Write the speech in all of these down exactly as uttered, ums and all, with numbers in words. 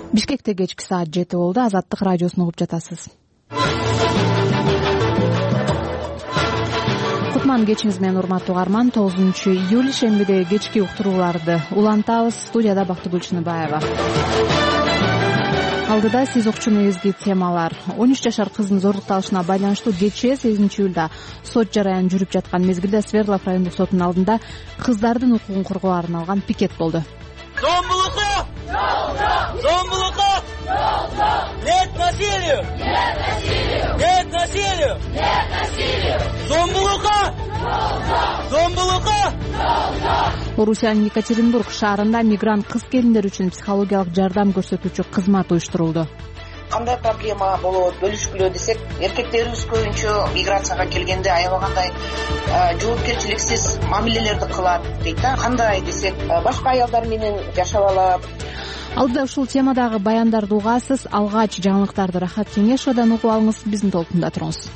Бишкекте кечки саат жети болду. Азаттык радиосун угуп жатасыз. Кутман кечиңиз менен урматтуу угарман. тогузунчу июль шембиде кечки уктурууларды улантабыз. Студияда Бактыгүл Чыныбаева. Алдыда сиз укчу негизги темалар. он үч жашар кыздын зордукталышына байланыштуу кечээ сегизинчи июлда сот жараяны жүрүп жаткан мезгилде Свердлов райондук сотунун алдында кыздардын укугун коргоого арналган пикет болду. Зомбулукка! Зомбулукка! Нет насилию! Нет насилию! Нет насилию! Нет насилию! Зомбулукка! Зомбулукка! Орусиянын Екатеринбург шаарында мигрант кыз келиндер үчүн психологиялык жардам көрсөтүүчү кызмат уюштурулду. Кандай проблема болот, бөлүшкүлө десек, эркектерибиз көбүнчө миграцияга келгенде аябагандай жоопкерчиликсиз мамилелерди кылат дейт да. Кандай десек, башка аялдар менен жашап алат. Алдыда ушул темадагы баяндарды угасыз. Алгач жаңылыктарды Рахат Кеңешовдон угуп алыңыз. Биздин толкунда туруңуз.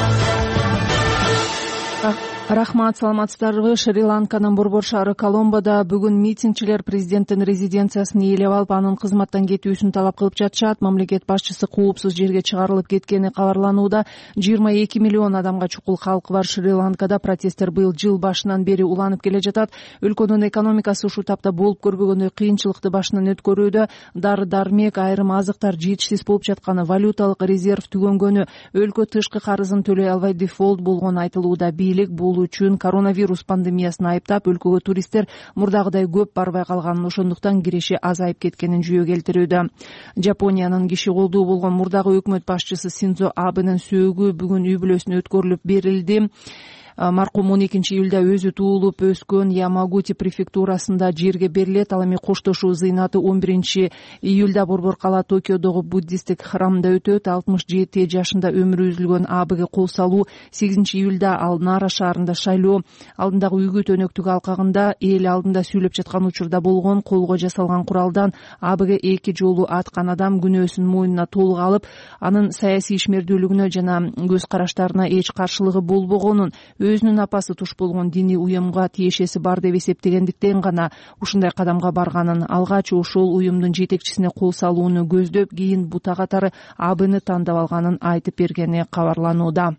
Рахмат, саламатсыздарбы. Шри-Ланканын борбор шаары Коломбодо бүгүн митингчилер президенттин резиденциясын ээлеп алып, анын кызматтан кетүүсүн талап кылып жатышат. Мамлекет башчысы куупсуз жерге чыгарылып кеткени кабарланууда. жыйырма эки миллион адамга чукул халкы бар Шри-Ланкада протесттер быйыл жыл башынан бери уланып келе жатат. Өлкөнүн экономикасы ушул тапта болуп көрбөгөндөй кыйынчылыкты башынан өткөрүүдө. Дары-дармек, айрым азыктар жетишсиз болуп жатканы, валюталык резерв түгөнгөнү, өлкө тышкы карызын төлөй албай дефолт болгону айтылууда. Бийлик бул үчүн коронавирус пандемиясын айыптап, өлкөгө туристтер мурдагыдай көп барбай калганын, ошондуктан киреше азайып кеткенин жүйө келтирүүдө. Жапониянын киши колдуу болгон мурдагы өкмөт башчысы Синдзо Абенин сөөгү бүгүн үй бүлөсүнө өткөрүлүп берилди. Маркум он экинчи июлда өзү туулуп өскөн Ямагути префектурасында жерге берилет. Ал эми коштошуу зыйнаты он биринчи июлда борбор кала Токиодогу буддисттик храмда өтөт. алтымыш жети жашында өмүрү үзүлгөн Абеге кол салуу сегизинчи июлда ал Нара шаарында шайлоо алдындагы үйгө төнөктүк алкагында эл алдында сүйлөп жаткан учурда болгон. Колго жасалган куралдан Абеге эки жолу аткан адам күнөөсүн мойнуна толук алып, анын саясий ишмердүүлүгүнө жана көз караштарына эч каршылыгы болбогонун, өзүнүн апасы туш болгон диний уюмга тиешеси бар деп эсептегендиктен гана ушундай кадамга барганын, алгач ошол уюмдун жетекчисине кол салууну көздөп, кийин бута катары Абыны тандап алганын айтып бергени кабарланууда.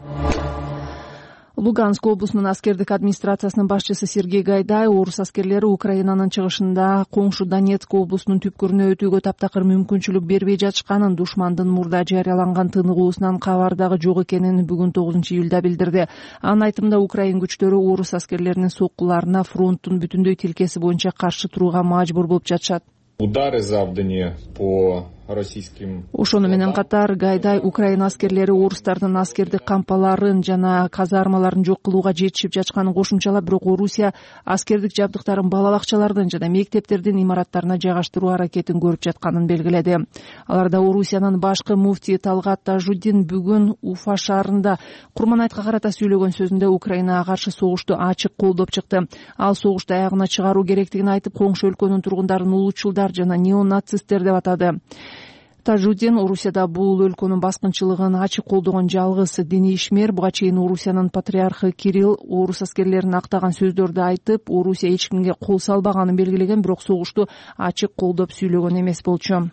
Луганск облусунун аскердик администрациясынын башчысы Сергей Гайдай орус аскерлери Украинанын чыгышында коңшу Донецк облусунун түпкүрүнө өтүүгө таптакыр мүмкүнчүлүк бербей жатышканын, душмандын мурда жарыяланган тыныгуусунан кабар дагы жок экенин бүгүн тогузунчу июлда билдирди. Анын айтымында Украин күчтөрү орус аскерлеринин соккуларына фронттун бүтүндөй тилкеси боюнча каршы турууга мажбур болуп жатышат. Удары завданы по российским. Ошону менен катар Гайдай Украина аскерлери орустардын аскердик кампаларын жана казармаларын жок кылууга жетишип жатканын кошумчалап, бирок Орусия аскердик жабдыктарын бала бакчалардын жана мектептердин имараттарына жайгаштыруу аракетин көрүп жатканын белгиледи. Аларда Орусиянын башкы муфти Талгат Тажуддин бүгүн Уфа шаарында Курманайтка карата сүйлөгөн сөзүндө Украинага каршы согушту ачык колдоп чыкты. Ал согушту аягына чыгаруу керектигин айтып, коңшу өлкөнүн тургундарын улуучулдар жана неонацисттер деп атады. Тажуддин Орусияда бул өлкөнүн баскынчылыгын ачык колдогон жалгыз диний ишмер. Буга чейин Орусиянын патриархы Кирилл орус аскерлерин актаган сөздөрдү айтып, Орусия эч кимге кол салбаганын белгилеген, бирок согушту ачык колдоп сүйлөгөн эмес болчу.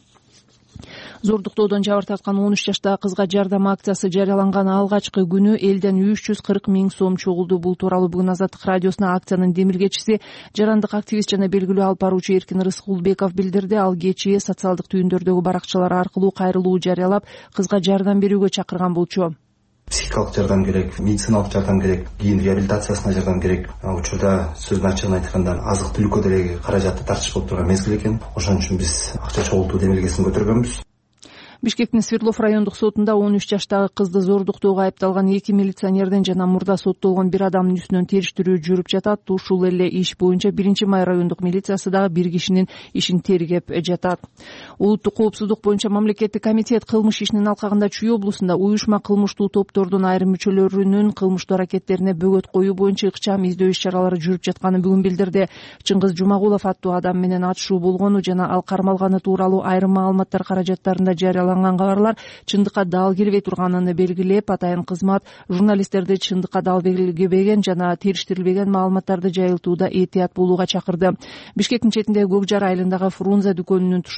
Зордуктоодон жабыр тарткан он үч жаштагы кызга жардам акциясы жарыяланган алгачкы күнү элден үч жүз кырк миң сом чогулду. Бул тууралуу бүгүн Азаттык радиосуна акциянын демилгечиси, жарандык активист жана белгилүү алып баруучу Эркин Рыскулбеков билдирди. Ал кечээ социалдык түйүндөрдөгү баракчалар аркылуу кайрылуу жарыялап, кызга жардам берүүгө чакырган болчу. Психикалык жардам керек, медициналык жардам керек, кийин реабилитациясына жардам керек. Учурда сөздүн ачыгын айтканда азык түлүккө деле каражатты тартыш болуп турган мезгил экен. Ошон үчүн биз акча чогултуу демилгесин көтөргөнбүз. Бишкектин Свердлов райондук сотунда он үч жаштагы кызды зордуктоого айыпталган эки милиционердин жана мурда соттолгон бир адамдын үстүнөн териштирүү жүрүп жатат. Ушул эле иш боюнча биринчи май райондук милициясы дагы бир кишинин ишин тергеп жатат. Улуттук коопсуздук боюнча мамлекеттик комитет кылмыш ишинин алкагында Чүй облусунда уюшма кылмыштуу топтордун айрым мүчөлөрүнүн кылмыштуу аракеттерине бөгөт коюу боюнча ыкчам издөө иш чаралары жүрүп жатканын бүгүн билдирди. Чыңгыз Жумагулов аттуу адам менен атышуу болгону жана ал кармалганы тууралуу айрым маалыматтар каражаттарында жарыяланган кабарлар чындыкка дал келбей турганын белгилеп, атайын кызмат журналисттерди чындыкка дал келбеген жана териштирилбеген маалыматтарды жайылтууда этият болууга чакырды. Бишкектин четиндеги Көк Жар айылындагы Фрунзе дүкөнүнүн тушунда жолдо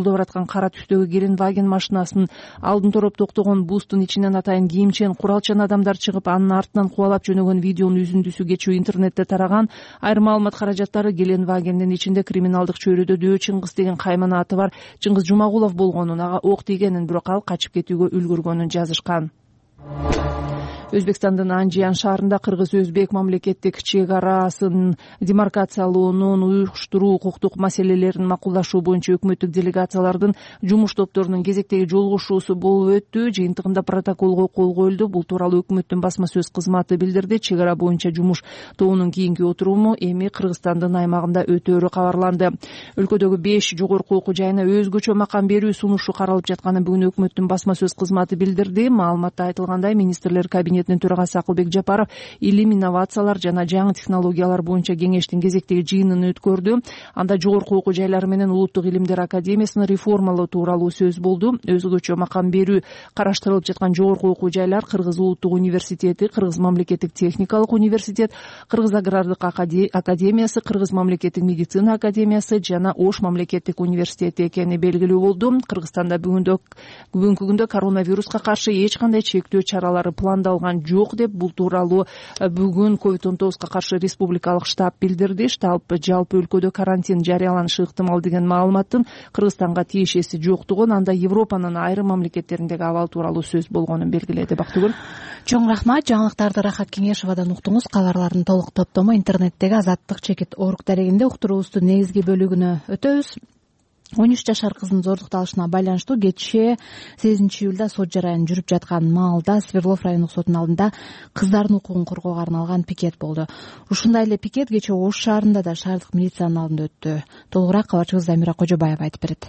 жолдо бараткан кара түстөгү Геленваген машинасын алдын тороп токтогон бустун ичинен атайын кийимчен куралчан адамдар чыгып анын артынан кубалап жөнөгөн видеонун үзүндүсү кечүү интернетте тараган. Айрым маалымат каражаттары Геленвагендин ичинде криминалдык чөйрөдө Дөө Чыңгыз деген каймана аты бар Чыңгыз Жумагулов болгонун, ага ок тийгенин, бирок ал качып кетүүгө үлгүргөнүн жазышкан. Өзбекстандын Анжиян шаарында кыргыз-өзбек мамлекеттик чек арасын демаркациялоонун уюштуруу укуктук маселелерин макулдашуу боюнча өкмөттүк делегациялардын жумуш топторунун кезектеги жолугушуусу болуп өттү. Жыйынтыгында протоколго кол коюлду. Бул тууралуу өкмөттүн басма сөз кызматы билдирди. Чек ара боюнча жумуш тобунун кийинки отуруму эми Кыргызстандын аймагында өтөөрү кабарланды. Өлкөдөгү беш жогорку окуу жайына өзгөчө макам берүү сунушу каралып жатканын бүгүн өкмөттүн басма сөз кызматы билдирди. Маалыматта айтылгандай, министрлер кабинетинин төрагасы Акылбек Жапаров илим, инновациялар жана жаңы технологиялар боюнча кеңештин кезектеги жыйынын өткөрдү. Анда жогорку окуу жайлары менен Улуттук илимдер академиясын реформалоо тууралуу сөз болду. Өзгөчө макам берүү караштырылып жаткан жогорку окуу жайлар Кыргыз Улуттук университети, Кыргыз мамлекеттик техникалык университет, Кыргыз агрардык академиясы, Кыргыз мамлекеттик медицина академиясы жана Ош мамлекеттик университети экени белгилүү болду. Кыргызстанда бүгүндө бүгүнкү күндө коронавируска каршы эч кандай чектөө чаралары пландалган жок деп, бул тууралуу бүгүн ковид он тогузга каршы республикалык штаб билдирди. Штаб жалпы өлкөдө карантин жарыяланышы ыктымал деген маалыматтын Кыргызстанга тиешеси жоктугун, анда Европанын айрым мамлекеттериндеги абал тууралуу сөз болгонун белгиледи. Бактыгүл. Чоң рахмат. Жаңылыктарды Рахат Кеңешовадан уктуңуз. Кабарлардын толук топтому интернеттеги Азаттык чекит орг дарегинде. Уктуруубуздун негизги бөлүгүнө өтөбүз. он үч жашар кыздын зордукталышына байланыштуу кечээ сегизинчи июлда сот жарайын жүрүп жаткан маалда Свердлов райондук сотунун алдында кыздардын укугун коргоого арналган пикет болду. Ушундай эле пикет кечээ Ош шаарында да шаардык милициянын алдында өттү. Толугураак кабарчыбыз Замира Кожобаева айтып берет.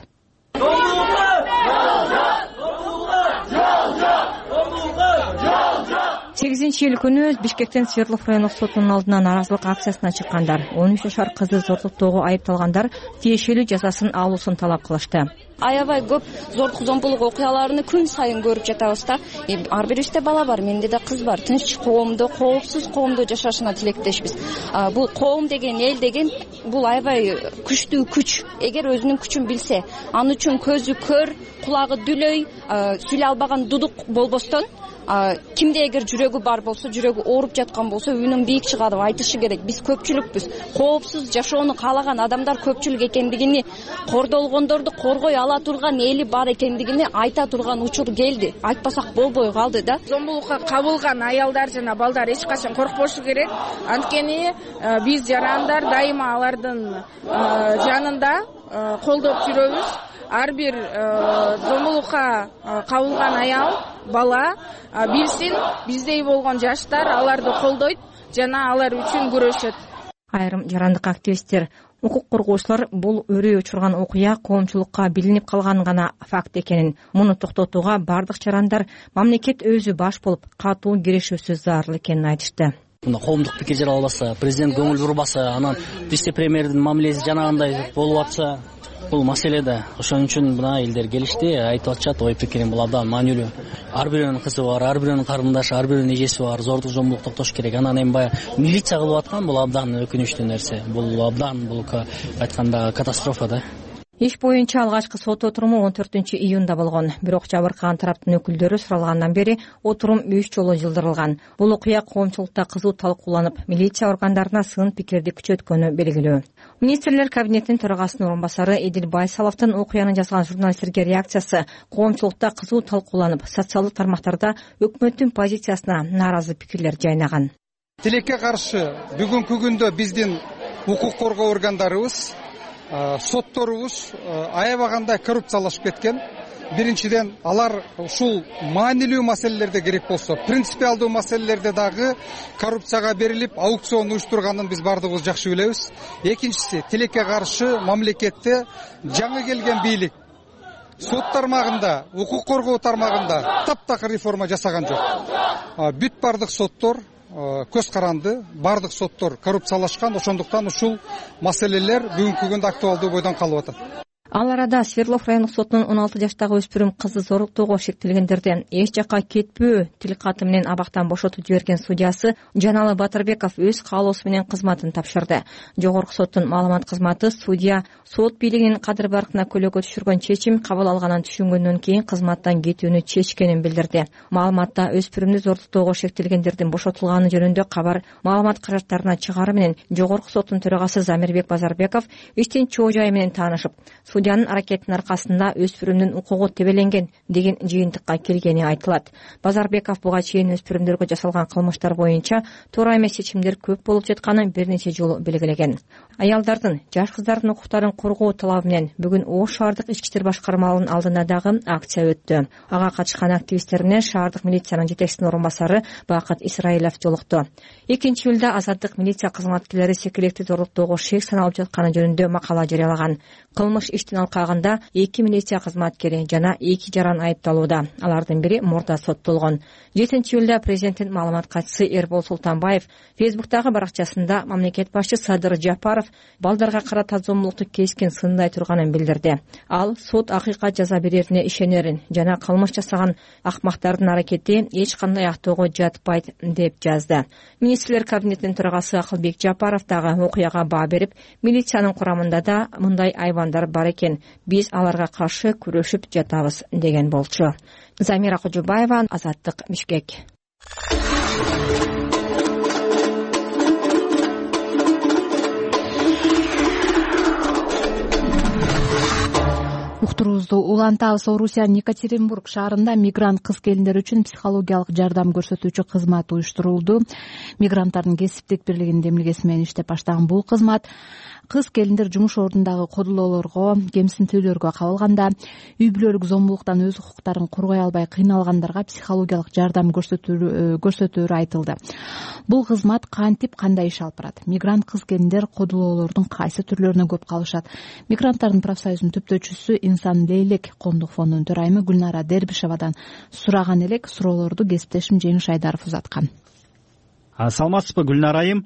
сегизинчи июль күнү Бишкектен Свердлов райондук сотунун алдына нааразылык акциясына чыккандар, он үч жашар кызды зордуктоого айыпталгандар тиешелүү жазасын алуусун талап кылышты. Аябай көп зордук зомбулук окуяларын күн сайын көрүп жатабыз да. Ар бирибизде бала бар, менде да кыз бар. Тынч коомдо, коопсуз коомдо жашашына тилектешпиз. Бул коом деген, эл деген бул аябай күчтүү күч. Эгер өзүнүн күчүн билсе, аны үчүн көзү көр, кулагы дүлөй, сүйлөй албаган дудук болбостон, кимде эгер жүрөгү бар болсо, жүрөгү ооруп жаткан болсо, үнүн бийик чыгарып айтышы керек. Биз көпчүлүкпүз. Коопсуз жашоону каалаган адамдар көпчүлүк экендигини, кордолгондорду коргой ала турган эли бар экендигини айта турган учур келди. Айтпасак болбой калды да. Зомбулукка кабылган аялдар жана балдар эч качан коркпошу керек. Анткени биз жарандар дайыма алардын жанында колдоп жүрөбүз. Ар бир зомбулукка кабылган аял, бала билсин, биздей болгон жаштар аларды колдойт жана алар үчүн күрөшөт. Айрым жарандык активисттер, укук коргоочулар бул өрөө учурган окуя коомчулукка билинип калган гана факт экенин, муну токтотууга бардык жарандар, мамлекет өзү баш болуп катуу киришүүсү зарыл экенин айтышты. Мына коомдук пикир жаралбаса, президент көңүл бурбаса, анан вице-премьердин мамилеси жанагындай болуп атса, бул маселеде ошон үчүн мына элдер келишти, айтып атышат, ой пикирин бул абдан маанилүү. Ар бирөөнүн кызы бар, ар бирөөнүн карындашы, ар бирөөнүн эжеси бар, зордук зомбулук токтош керек. Анан эми баягы милиция кылып аткан бул абдан өкүнүчтүү нерсе. Бул абдан бул айтканда катастрофа да. Иш боюнча алгачкы сот отуруму он төртүнчү июнда болгон. Бирок жабыркаган тараптын өкүлдөрү суралгандан бери отурум үч жолу жылдырылган. Бул окуя коомчулукта кызуу талкууланып, милиция органдарына сын пикирди күчөткөнү белгилүү. Министрлер кабинетинин төрагасынын орун басары Эдил Байсаловдун окуяны жазган журналисттерге реакциясы коомчулукта кызуу талкууланып, социалдык тармактарда өкмөттүн позициясына нааразы пикирлер жайнаган. Тилекке каршы бүгүнкү күндө биздин укук коргоо органдарыбыз, сотторубуз аябагандай коррупциялашып кеткен. Биринчиден, алар ушул маанилүү маселелерде керек болсо, принципиалдуу маселелерде дагы коррупцияга берилип, аукцион уюштурганын биз бардыгыбыз жакшы билебиз. Экинчиси, тилекке каршы мамлекетте жаңы келген бийлик сот тармагында, укук коргоо тармагында таптакыр реформа жасаган жок. Бүт бардык соттор көз каранды, бардык соттор коррупциялашкан, ошондуктан ушул маселелер бүгүнкү күндө актуалдуу бойдон калып атат. Ал арада Свердлов райондук сотунун он алты жаштагы өспүрүм кызды зорлуктоого шектелгендерден эч жакка кетпөө тилкаты менен абактан бошотуп жиберген судьясы Жаналы Батырбеков өз каалоосу менен кызматын тапшырды. Жогорку соттун маалымат кызматы судья сот бийлигинин кадыр баркына көйгөй түшүргөн чечим кабыл алганын түшүнгөндөн кийин кызматтан кетүүнү чечкенин билдирди. Маалыматта өспүрүмдү зорлуктоого шектелгендердин бошотулганы жөнүндө кабар маалымат каражаттарына чыгары менен жогорку соттун төрагасы Замирбек Базарбеков иштин чоо жайы менен таанышып, судьянын аракетинин аркасында өспүрүмдүн укугу тебеленген деген жыйынтыкка келгени айтылат. Базарбеков буга чейин өспүрүмдөргө жасалган кылмыштар боюнча туура эмес чечимдер көп болуп жатканын бир нече жолу белгилеген. Аялдардын, жаш кыздардын укуктарын коргоо талабы менен бүгүн Ош шаардык ички иштер башкармалыгынын алдында дагы акция өттү. Ага катышкан активисттер менен шаардык милициянын жетекчисинин орун басары Бакыт Исраилов жолукту. экинчи июлда азаттык милиция кызматкерлери секилекти зорлуктоого шек саналып жатканы жөнүндө макала жарыялаган. Кылмыш иштин алкагында эки милиция кызматкери жана эки жаран айыпталууда. Алардын бири мурда соттолгон. жетинчи июлда президенттин маалымат катчысы Эрбол Султанбаев Фейсбуктагы баракчасында мамлекет башчысы Садыр Жапаров балдарга карата зомбулукту кескен сындай турганын билдирди. Ал сот акыйкат жаза берерине ишенерин жана кылмыш жасаган акмактардын аракети эч кандай актоого жатпайт деп жазды. Министрлер кабинетинин төрагасы Акылбек Жапаров дагы окуяга баа берип, милициянын курамында да мындай айбандар бар экен, биз аларга каршы күрөшүп жатабыз деген болчу. Замира Кожубаева, Азаттык, Бишкек. Уктуруубузду улантабыз. Орусиянын Екатеринбург шаарында мигрант кыз келиндер үчүн психологиялык жардам көрсөтүүчү кызмат уюштурулду. Мигранттардын кесиптик бирлигинин демилгеси менен иштеп баштаган бул кызмат кыз келиндер жумуш ордундагы кодулоолорго, кемсинтүүлөргө кабылганда, үй бүлөлүк зомбулуктан өз укуктарын коргой албай кыйналгандарга психологиялык жардам көрсөтөөрү айтылды. Бул кызмат кантип кандай иш алып барат? Мигрант кыз келиндер кодулоолордун кайсы түрлөрүнө көп калышат? Мигранттардын профсоюзунун түптөөчүсү Инсан Лейлек коомдук фондунун төрайымы Гүлнара Дербишевадан сураган элек. Суроолорду кесиптешим Жеңиш Айдаров узаткан. Саламатсызбы Гүлнара айым?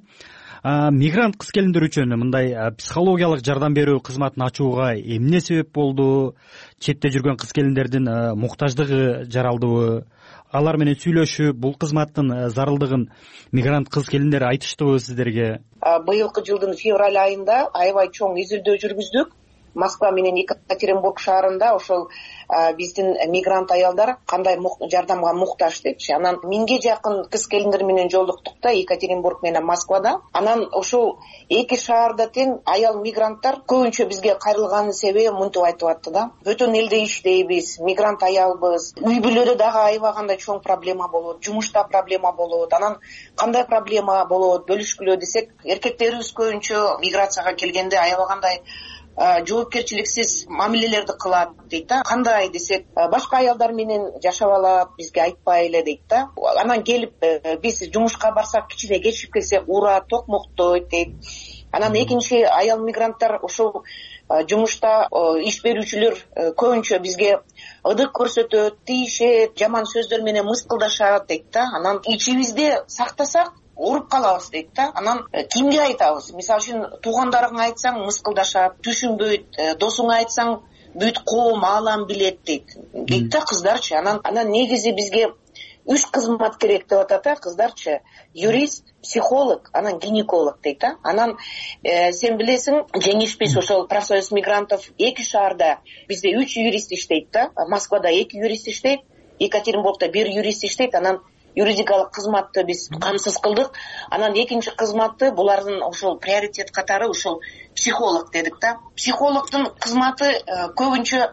Мигрант кыз келиндер үчүн мындай психологиялык жардам берүү кызматын ачууга эмне себеп болду? Четте жүргөн кыз келиндердин муктаждыгы жаралдыбы? Алар менен сүйлөшүп, бул кызматтын зарылдыгын мигрант кыз келиндер айтыштыбы сиздерге? Быйылкы жылдын февраль айында аябай чоң изилдөө жүргүздүк. Москва менен Екатеринбург шаарында ошол биздин мигрант аялдар кандай жардамга муктаж депчи. Анан миңге жакын кыз келиндер менен жолуктук да Екатеринбург менен Москвада. Анан ошол эки шаарда тең аял мигранттар көбүнчө бизге кайрылганын себеби мынтип айтып атты да. Бөтөн элде иштейбиз, мигрант аялбыз. Үй бүлөдө дагы аябагандай чоң проблема болот, жумушта проблема болот. Анан кандай проблема болот бөлүшкүлө десек, эркектерибиз көбүнчө миграцияга келгенде аябагандай жоопкерчиликсиз мамилелерди кылат дейт да. Кандай десек, башка аялдар менен жашап алат, бизге айтпай эле дейт да. Анан келип биз жумушка барсак, кичине кечип келсек урат, токмоктойт дейт. Анан экинчи аял мигранттар ошол жумушта иш берүүчүлөр көбүнчө бизге ыдык көрсөтөт, тийишет, жаман сөздөр менен мыскылдашат дейт да. Анан ичибизде сактасак уруп калабыз дейт да. Анан кимге айтабыз? Мисалы үчүн туугандарыңа айтсаң мыскылдашат, түшүнбөйт, досуңа айтсаң бүт коом аалам билет дейт. Дейт да кыздарчы. Анан анан негизи бизге үч кызмат керек деп атат да кыздарчы. Юрист, психолог, анан гинеколог дейт да. Анан э, сен билесиң, жеңишпиз ошол профсоюз мигрантов эки шаарда бизде үч юрист иштейт да. Москвада эки юрист иштейт, Екатеринбургда бир юрист иштейт. Анан юридикалык кызматты биз камсыз кылдык. Анан экинчи кызматты булардын ошол приоритет катары ошол психолог дедик да. Психологдун кызматы көбүнчө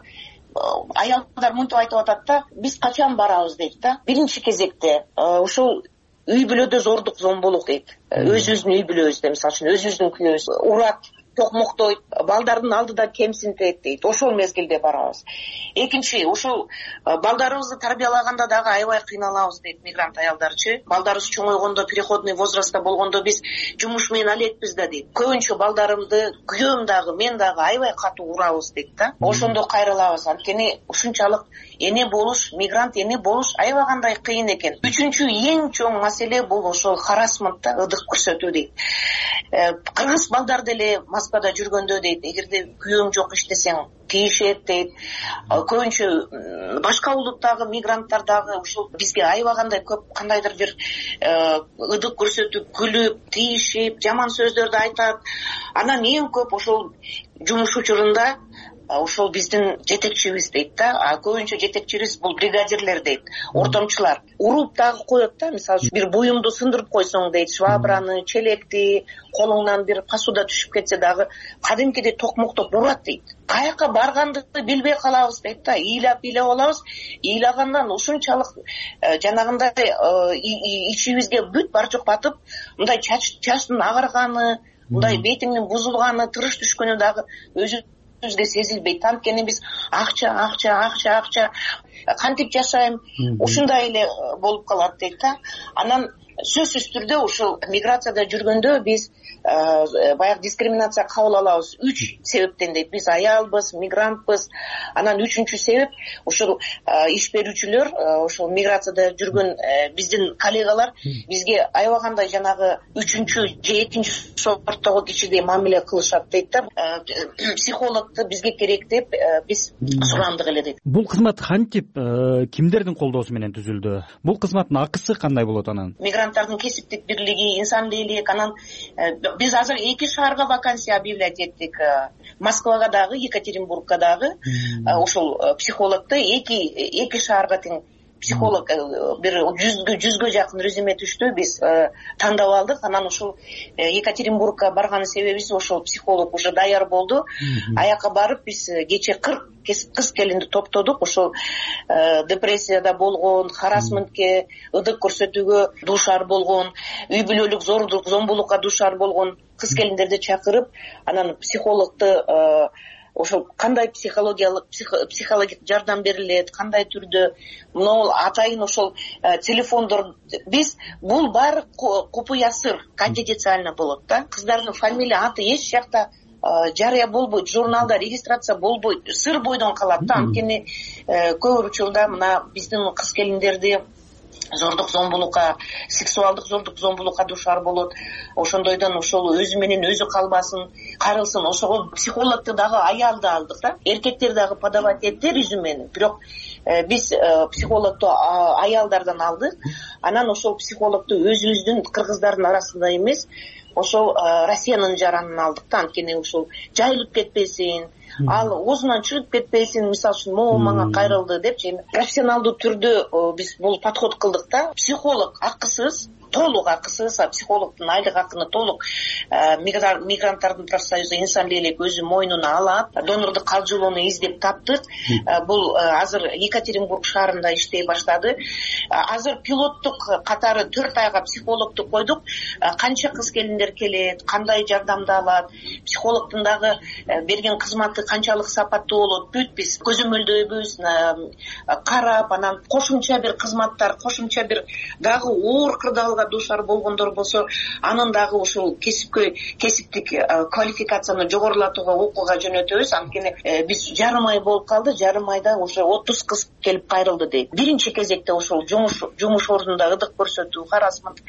аялдар мынтип айтып атат да, биз качан барабыз дейт да. Биринчи кезекте ошол үй бүлөдө зордук, зомбулук дейт. Өзүбүздүн үй бүлөбүздө, мисалы үчүн өзүбүздүн күйөөбүз урат, токмоктойт, балдардын алдыда кемсинтет дейт. Ошол мезгилде барабыз. Экинчи, ошол балдарыбызды тарбиялаганда дагы аябай кыйналабыз дейт мигрант аялдарчы. Балдарыбыз чоңойгондо, переходный возрастта болгондо биз жумуш менен алекпиз да дейт. Көбүнчө балдарымды, күйөөм дагы, мен дагы аябай катуу урабыз дейт да. Ошондо кайрылабыз. Анткени ушунчалык эне болуш, мигрант эне болуш аябай кандай кыйын экен. Үчүнчү эң чоң маселе бул ошол харассмент да, ыдык көрсөтүү дейт. Кыргыз балдар деле Москвада жүргөндө дейт, эгерде күйөөң жок иштесең тийишет дейт. Көбүнчө башка улуттагы мигранттар дагы ушул бизге аябагандай көп кандайдыр бир ыдык көрсөтүп, күлүп, тийишип, жаман сөздөрдү айтат. Анан эң көп ошол жумуш учурунда ошол биздин жетекчибиз дейт да, а көбүнчө жетекчибиз бул бригадирлер дейт, ортомчулар. Уруп дагы коет да, мисалы бир буюмду сындырып койсоң дейт, швабраны, челекти, колуңнан бир посуда түшүп кетсе дагы кадимкидей токмоктоп урат дейт. Каяка барганды билбей калабыз дейт да, ыйлап ыйлап алабыз. Ыйлагандан ушунчалык жанагындай ичибизге бүт бар жок батып, мындай чачтын агарганы, мындай бетиңдин бузулганы, тырыш түшкөнү дагы өзү бизге сезилбейт. Анткени биз акча, акча, акча, акча кантип жашайм, ушундай эле болуп калат дейт да. Анан сөзсүз түрдө ушул миграцияда жүргөндө биз баягы дискриминация кабыл алабыз үч себептен дейт. Биз аялбыз, мигрантпыз. Анан үчүнчү себеп ушул иш берүүчүлөр, ушул миграцияда жүргөн биздин коллегалар бизге аябагандай жанагы үчүнчү же экинчи сорттогу кишидей мамиле кылышат дейт да. Психологду бизге керек деп биз сурандык эле дейт. Бул кызмат кантип, кимдердин колдоосу менен түзүлдү? Бул кызматтын акысы кандай болот анан? Мигранттардын кесиптик бирлиги, инсан бийлик, анан биз азыр эки шаарга вакансия объявлять эттик. Москвага дагы, Екатеринбургка дагы ошол психологду эки эки шаарга тең психолог бир жүзгө жүзгө жакын резюме түштү, биз тандап алдык. Анан ошол Екатеринбургка барган себебибиз ошол психолог уже даяр болду. Аяка барып биз кече кырк кыз келинди топтодук. Ошол депрессияда болгон, харассментке, ыдык көрсөтүүгө дуушар болгон, үй бүлөлүк зордук, зомбулукка дуушар болгон кыз келиндерди чакырып, анан психологду ошол кандай психологиялык психологик жардам берилет, кандай түрдө, могул атайын ошол телефондор, биз бул баары купуя сыр, конфиденциально болот да. Кыздардын фамилия, аты эч жакта жарыя болбойт, журналда регистрация болбойт, сыр бойдон калат да. Анткени көп учурда мына биздин кыз келиндерди зордук зомбулукка, сексуалдык зордук зомбулукка дуушар болот. Ошондойдон ошол өзү менен өзү калбасын, карылсын. Ошого психологду дагы аялды алдык да. Эркектер дагы подавать этти резюмени, бирок биз психологду аялдардан алдык. Анан ошол психологду өзүбүздүн кыргыздардын арасында эмес, ошол Россиянын жаранын алдык да. Анткени ушул жайылып кетпесин, ал оозунан чыгып кетпесин, мисалы үчүн могу мага кайрылды деп, профессионалдуу түрдө биз бул подход кылдык да. Психолог акысыз, толук акысыз, психологдун айлык акыны толук мигранттардын профсоюзу инсан бийлик өзү мойнуна алат. Донордук калжылоону издеп таптык. Бул азыр Екатеринбург шаарында иштей баштады. Азыр пилоттук катары төрт айга психологду койдук. Канча кыз келиндер келет, кандай жардамды алат, психологдун дагы берген кызматы канчалык сапаттуу болот, бүт биз көзөмөлдөйбүз, карап, анан кошумча бир кызматтар, кошумча бир дагы оор кырдаалга дуушар болгондор болсо, анын дагы ушул кесипкөй кесиптик квалификацияны жогорулатууга окууга жөнөтөбүз. Анткени биз жарым ай болуп калды, жарым айда уже отуз кыз келип кайрылды дейт. Биринчи кезекте ошол жумуш жумуш ордунда ыдык көрсөтүү, харассмент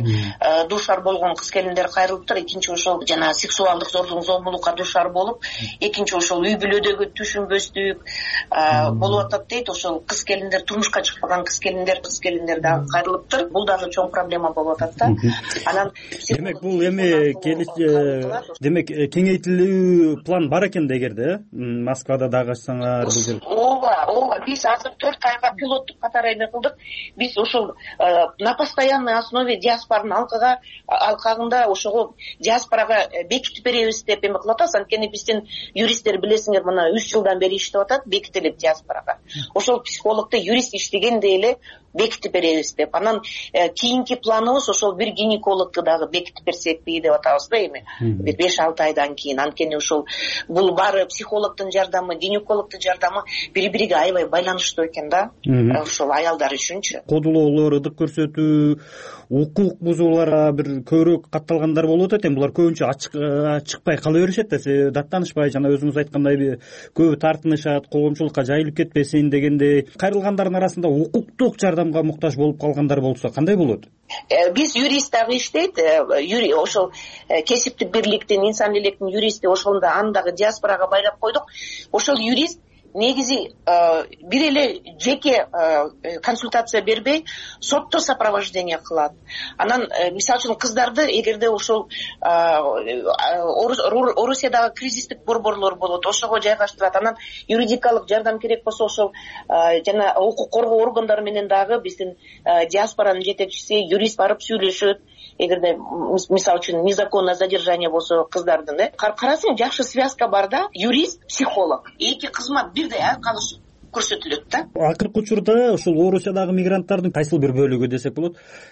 дуушар болгон кыз келиндер кайрылыптыр. Экинчи ошол жана сексуалдык зордук зомбулукка дуушар болуп, экинчи ошол үй бүлөдөгү түшүнбөстүк болуп атат дейт. Ошол кыз келиндер, турмушка чыкпаган кыз келиндер, кыз келиндер дагы кайрылыптыр. Бул дагы чоң проблема болуп атат да. Анан демек бул эми демек кеңейтилүү план бар экен дегерде, Москвада дагы ачсаңар бул жер. Ооба, ооба, биз азыр төрт айга пилоттук катары эме кылдык. Биз ошол на постоянной основе диаспоранын алкага алкагында ошого диаспорага бекитип беребиз деп эме кылып атабыз. Анткени биздин юристтер билесиңер, мына үч жылдан бери иштеп атат, бекитилип диаспорага. Ошол психологду юрист иштегендей эле бекитип беребиз деп. Анан кийинки планыбыз ошол бир гинекологду дагы бекитип берсекпи деп атабыз да эми. Бир беш алты айдан кийин. Анткени ошол бул баары психологдун жардамы, гинекологдун жардамы бири-бириге аябай байланыштуу экен да. Ошол аялдар үчүнчү. Кодулоолор, ыдык көрсөтүү, укук укук бузуулар бир көбүрөөк катталгандар болуп атат. Эми булар көбүнчө ачык чыкпай кала беришет да, себеби даттанышпай, жана өзүңүз айткандай көбү тартынышат, коомчулукка жайылып кетпесин дегендей. Кайрылгандардын арасында укуктук жардамга муктаж болуп калгандар болсо кандай болот? Биз юрист дагы иштейт, ошол кесиптик бирликтин, инсан электин юристи, ошол аны дагы диаспорага байлап койдук. Ошол юрист негизи бир эле жеке консультация бербей, сотто сопровождение кылат. Анан мисалы үчүн кыздарды эгерде ошол Орусиядагы кризистик борборлор болот, ошого жайгаштырат. Анан юридикалык жардам керек болсо ошол жана укук коргоо органдары менен дагы биздин диаспоранын жетекчиси юрист барып сүйлөшөт. Эгерде мисалы үчүн незаконное задержание болсо кыздардын, э карасаң жакшы связка бар да, юрист, психолог, эки кызмат бирдей айкалыш көрсөтүлөт да. Акыркы учурда ушул Орусиядагы мигранттардын кайсыл бир бөлүгү десек болот,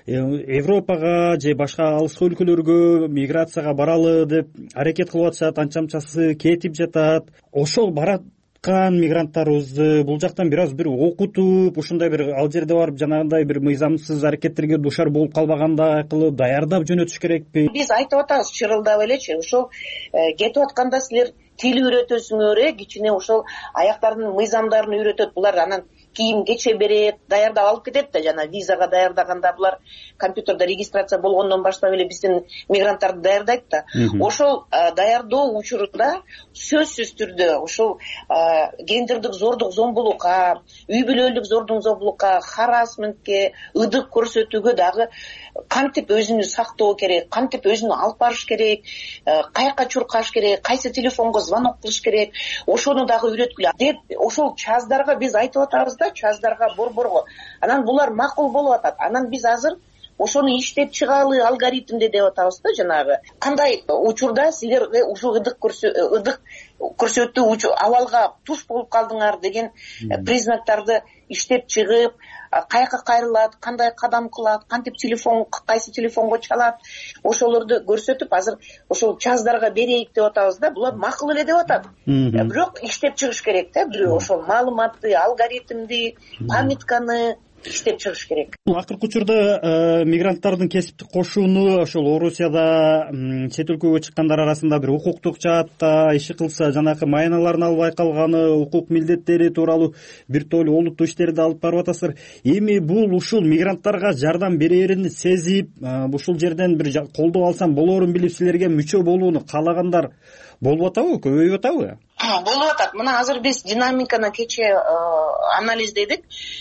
Европага же башка алыскы өлкөлөргө миграцияга баралы деп аракет кылып атышат, анча мынчасы кетип жатат. Ошол барат мигранттарыбызды бул жактан бир аз бир окутуп, ушундай бир ал жерде барып жанагындай бир мыйзамсыз аракеттерге дуушар болуп калбагандай кылып даярдап жөнөтүш керекпи? Биз айтып атабыз чырылдап элечи, ошол кетип атканда силер тил үйрөтөсүңөр, э кичине ошол аяктардын мыйзамдарын үйрөтөт. Булар анан кийин кече берет, даярдап алып кетет да, жана визага даярдаганда булар компьютерде регистрация болгондон баштап эле биздин мигранттарды даярдайт да. Ошол даярдоо учурунда сөзсүз түрдө ошол гендердик зордук зомбулукка, үй бүлөлүк зордук зомбулукка, харассментке, ыдык көрсөтүүгө дагы кантип өзүнү сактоо керек, кантип өзүнү алып барыш керек, каяка чуркаш керек, кайсы телефонго звонок кылыш керек, ошону дагы үйрөткүлө деп ошол чаздарга биз айтып атабыз да, чаздарга, борборго. Анан булар макул болуп атат. Анан биз азыр ошону иштеп чыгалы алгоритмде деп атабыз да, жанагы кандай учурда силерге ушул ыдык ыдык көрсөтүү абалга туш болуп калдыңар деген признактарды иштеп чыгып, каяка кайрылат, кандай кадам кылат, кантип телефон, кайсы телефонго чалат, ошолорду көрсөтүп азыр ошол чаздарга берейик деп атабыз да. Булар макул эле деп атат. Бирок иштеп чыгыш керек да, бирөө ошол маалыматты, алгоритмди, памятканы иштеп чыгыш керек. Акыркы учурда мигранттардын кесиптик кошууну ошол Орусияда чет өлкөгө чыккандар арасында бир укуктук жаатта иши кылса, жанакы майналарын албай калганы, укук милдеттери тууралуу бир топ олуттуу иштерди алып барып атасыздар. Эми бул ушул мигранттарга жардам берерин сезип, ушул жерден бир колдоо алсам болорун билип силерге мүчө болууну каалагандар болуп атабы, көбөйүп атабы? Болуп атат. Мына азыр биз динамиканы кече анализдедик.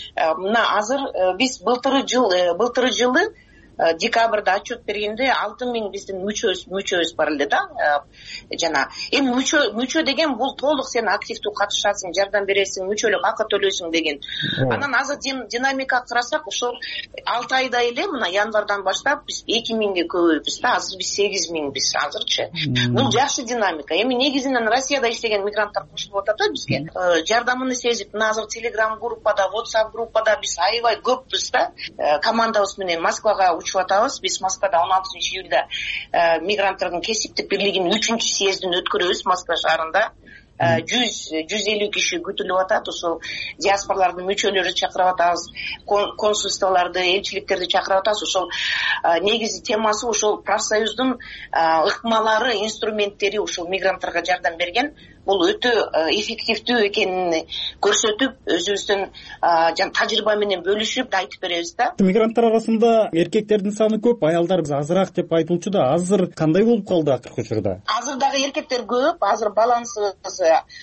Мына азыр биз былтыры жыл былтыры жылы декабрда отчет бергенде алты миң биздин мүчөбүз мүчөбүз бар эле да. Жана эми мүчө мүчө деген бул толук сен активдүү катышасың, жардам бересиң, мүчөлүк акы төлөйсүң деген. Анан азыр динамика карасак, ошол алты айда эле мына январдан баштап биз эки миңге көбөйбүз да. Азыр биз сегиз миңбиз азырчы. Бул жакшы динамика. Эми негизинен Россияда иштеген мигранттар кошулуп атат да бизге. Жардамын сезип, мына азыр Telegram группада, WhatsApp группада биз аябай көппүз да. Командабыз менен Москвага учуп атабыз. Биз Москвада он алтынчы июльда мигранттардын кесиптик бирлигинин үчүнчү съездин өткөрөбүз Москва шаарында. жүз жүз элүү киши күтүлүп атат. Ошол диаспоралардын мүчөлөрү чакырып атабыз, консульстволорду, элчиликтерди чакырып атабыз. Ошол негизи темасы ошол профсоюздун ыкмалары, инструменттери ошол мигранттарга жардам берген. Бул өтө эффективдүү экенин көрсөтүп, өзүбүздүн жан тажрыйба менен бөлүшүп айтып беребиз да. Мигранттар арасында эркектердин саны көп, аялдар азыраак деп айтылчу да. Азыр кандай болуп калды акыркы учурда? Азыр дагы эркектер көп. Азыр балансыбыз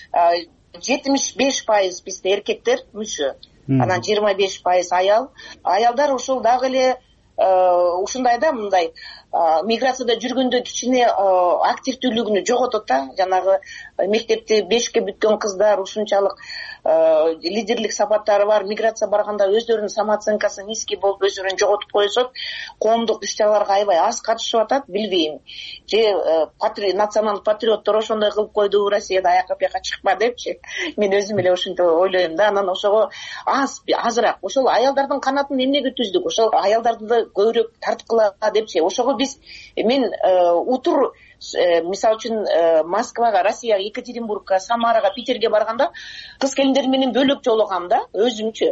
жетимиш беш пайыз бизде эркектер мүчө. Анан жыйырма беш пайыз аял. Аялдар ошол дагы эле ушундай да, мындай миграцияда жүргөндө кичине активдүүлүгүнү жоготот да. Жанагы мектепти бешке бүткөн кыздар ушунчалык лидерлик сапаттары бар, миграция барганда өздөрүнүн самооценкасы низкий болуп өздөрүн жоготуп коюшат. Коомдук иш-чараларга аябай аз катышып атат, билбейм. Же националдык патриоттор ошондой кылып койду Россияда, аяка бияка чыкпа депчи. Мен өзүм эле ошентип ойлойм да. Анан ошого аз азыраак ошол аялдардын канатын эмнеге түздүк? Ошол аялдарды көбүрөөк тарткыла депчи. Ошого биз мен утур мисалы үчүн Москвага, Россияга, Екатеринбургка, Самарага, Питерге барганда кыз келиндер менен бөлөк жолугам да, өзүмчө.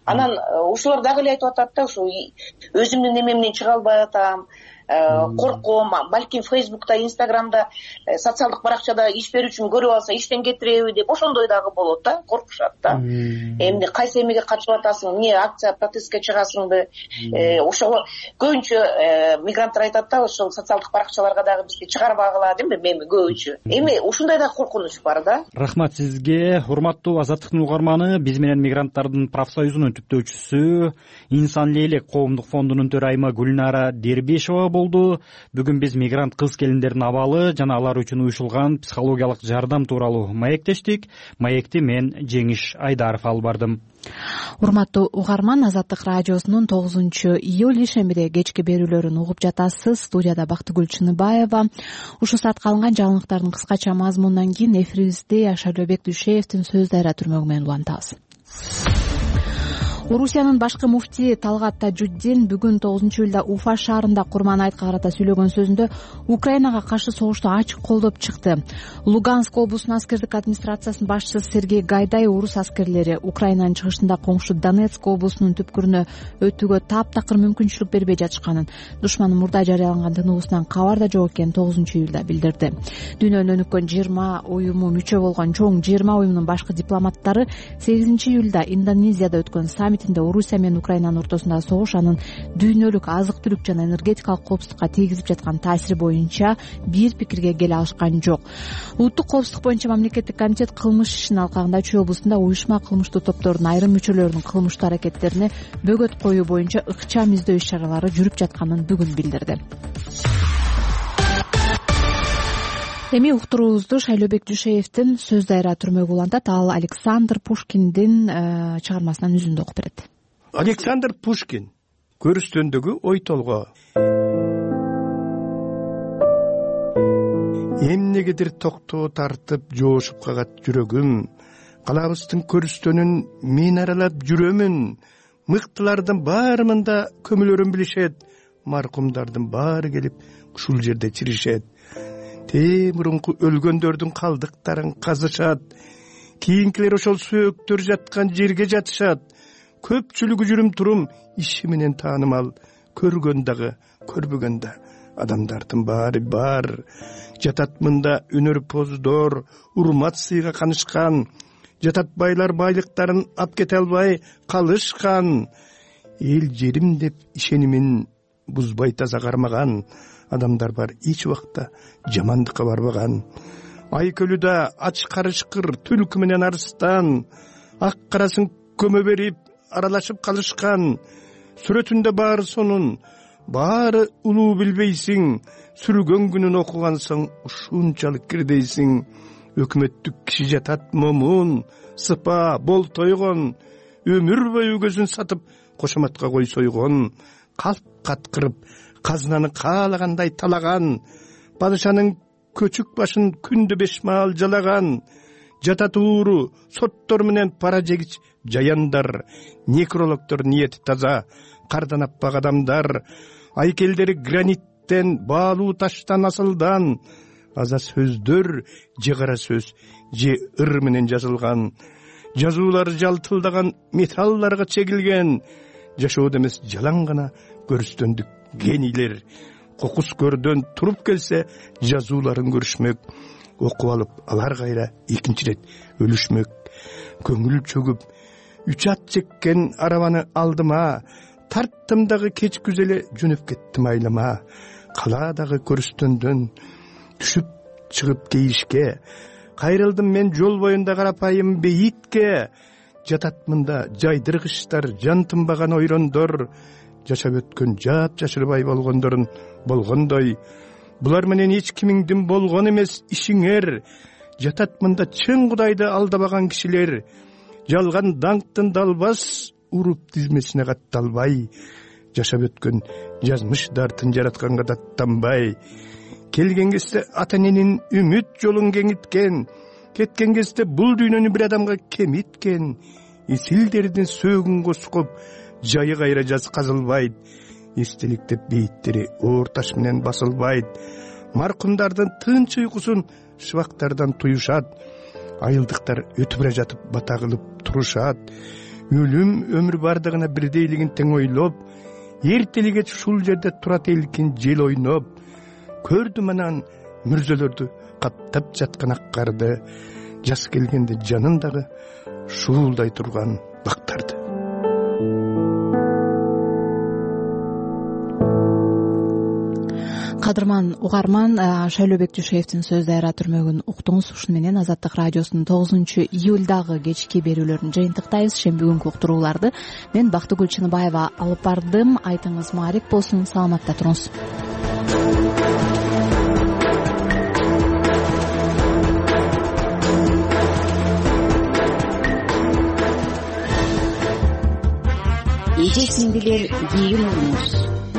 анан ушулар дагы эле айтып атат да, ушу өзүмдүн немемден чыга албай атам, корком, балким Фейсбукта, Инстаграмда, социалдык баракчада иш берүүчүм көрүп алса иштен кетиреби деп ошондой дагы болот да, коркушат да. Эмне кайсы эмеге катышып атасың, эмне акция, протестке чыгасыңбы? Ошого көбүнчө мигранттар айтат да, ошол социалдык баракчаларга дагы бизди чыгарбагыла дейби, эми көбүнчө. Эми ушундай да коркунуч бар да. Рахмат сизге, урматтуу Азаттыктын угарманы. Биз менен Мигранттардын профсоюзунун түптөөчүсү, Инсан элек коомдук фондунун төрайымы Гүлнара Дербешова болду. Бүгүн биз мигрант кыз келиндердин абалы жана алар үчүн уюшулган психологиялык жардам тууралуу маектештик. Маекти мен Жеңиш Айдаров алып бардым. Урматтуу угарман, Азаттык радиосунун тогузунчу июль ишембиде кечки берүүлөрүн угуп жатасыз. Студияда Бактыгүл Чыныбаева. Ушул саатка алынган жаңылыктардын кыскача мазмунунан кийин эфирибизди Шайлообек Дүйшеевдин сөз дайра түрмөгү менен улантабыз. Орусиянын башкы муфтии Талгат Тажуддин бүгүн тогузунчу июлда Уфа шаарында Курман айтка карата сүйлөгөн сөзүндө Украинага каршы согушту ачык колдоп чыкты. Луганск облусунун аскердик администрациясынын башчысы Сергей Гайдай орус аскерлери Украинанын чыгышында коңшу Донецк облусунун түпкүрүнө өтүүгө таптакыр мүмкүнчүлүк бербей жатышканын, душмандын мурда жарыяланган тыныуусунан кабар да жок экенин тогузунчу июлда билдирди. Дүйнөнү өнүккөн жыйырма уюму мүчө болгон чоң жыйырма уюмунун башкы дипломаттары сегизинчи июлда Индонезияда өткөн саммит Орусия менен Украинанын ортосундагы согуш анын дүйнөлүк азык-түлүк жана энергетикалык коопсуздукка тийгизип жаткан таасири боюнча бир пикирге келе алышкан жок. Улуттук коопсуздук боюнча мамлекеттик комитет кылмыш ишинин алкагында Чүй облусунда уюшма кылмыштуу топтордун айрым мүчөлөрүнүн кылмыштуу аракеттерине бөгөт коюу боюнча ыкчам издөө иш-чаралары жүрүп жатканын бүгүн билдирди. Эми уктуруубузду Шайлообек Дүйшеевдин сөз дайра түрмөгү улантат. Ал Александр Пушкиндин чыгармасынан үзүндү окуп берет. Александр Пушкин көрүстөндөгү ой толгоо. Эмнегедир токтоо тартып жоошуп кагат жүрөгүм. Калабыздын көрүстөнүн мен аралап жүрөмүн. Мыктылардын баарында көмүлөрүн билишет. Маркумдардын баары келип ушул жерде чиришет. Те мурунку өлгөндөрдүн калдыктарын казышат. Кийинкилер ошол сөөктөр жаткан жерге жатышат. Көпчүлүгү жүрүм турум иши менен таанымал. Көргөн дагы, көрбөгөн да адамдардын баары бар. Жатат мында өнөр-поздор, урмат сыйга канышкан. Жатат байлар байлыктарын ап кете албай калышкан. Эл жерим деп ишенимин бузбай таза кармаган адамдар бар, эч убакта жамандыкка барбаган. Айкөлүдө ач карышкыр түлкү менен арыстан, ак карасын көмө берип аралашып калышкан. Сүрөтүндө баары сонун, баары улуу билбейсиң. Сүргөн күнүн окугансың, ушунчалык кирдейсиң. Өкмөттүк киши жатат момун, сыпа, бол тойгон. Өмүр бою көзүн сатып, кошоматка кой сойгон. Калп каткырып, казнаны каалагандай талаган. Падышанын көчүк башын күндө беш маал жалаган. Жатат ууру, соттор менен пара жегич жаяндар. Некрологдор ниети таза, кардан аппак адамдар. Айкелдери граниттен, баалуу таштан асылдан. Аза сөздөр, же кара сөз, же ыр менен жазылган. Жазуулары жалтылдаган металларга чегилген. Жашоодо эмес жалаң гана көрүстөндүк генийлер. Кокус көрдөн туруп келсе, жазууларын көрүшмөк. Окуп алып, алар кайра экинчи рет өлүшмөк. Көңүл чөгүп, үч ат чеккен арабаны алдыма. Тарттым дагы кеч күзеле жөнөп кеттим айлама. Калаадагы көрүстөндөн түшүп чыгып кейишке. Кайрылдым мен жол боюнда карапайым бейитке. Жатат мында жайдыргычтар, жан тынбаган ойрондор. Жашап өткөн жап жашырбай болгондорун болгондой. Булар менен эч кимиңдин болгон эмес ишиңер. Жатат мында чын Кудайды алдабаган кишилер. Жалган даңктын далбас уруп тизмесине катталбай. Жашап өткөн жазмыштардын жаратканга даттанбай. Келген кезде ата-эненин үмүт жолун кеңиткен. Кеткен кезде бул дүйнөнү бир адамга кемиткен. Исилдердин сөөгүн коскоп, жайы кайра жаз казылбайт. Эстеликтеп бейиттери орташ менен басылбайт. Маркумдардын тынч уйкусун шыбактардан туюшат. Айылдыктар өтүп бара жатып бата кылып турушат. өлүм өмүр бардыгына бирдейлигин тең ойлоп, эртелиге ушул жерде турат элкин жел ойноп, көрдүм анан мүрзөлөрдү каттап жаткан ак карды, жас келгенде жанындагы шуулдай турган бактарды. Кадырман угарман, Шайлообек Жушеевдин сөз дайра түрмөгүн уктуңуз. Ушун менен Азаттык радиосунун тогузунчу июлдагы кечки берүүлөрүн жыйынтыктайбыз. Шембүгүнкү уктурууларды мен Бактыгүл Чыныбаева алып бардым. Айтыңыз маарик болсун, саламатта туруңуз. Эжесиңдилер кийин уруңуз.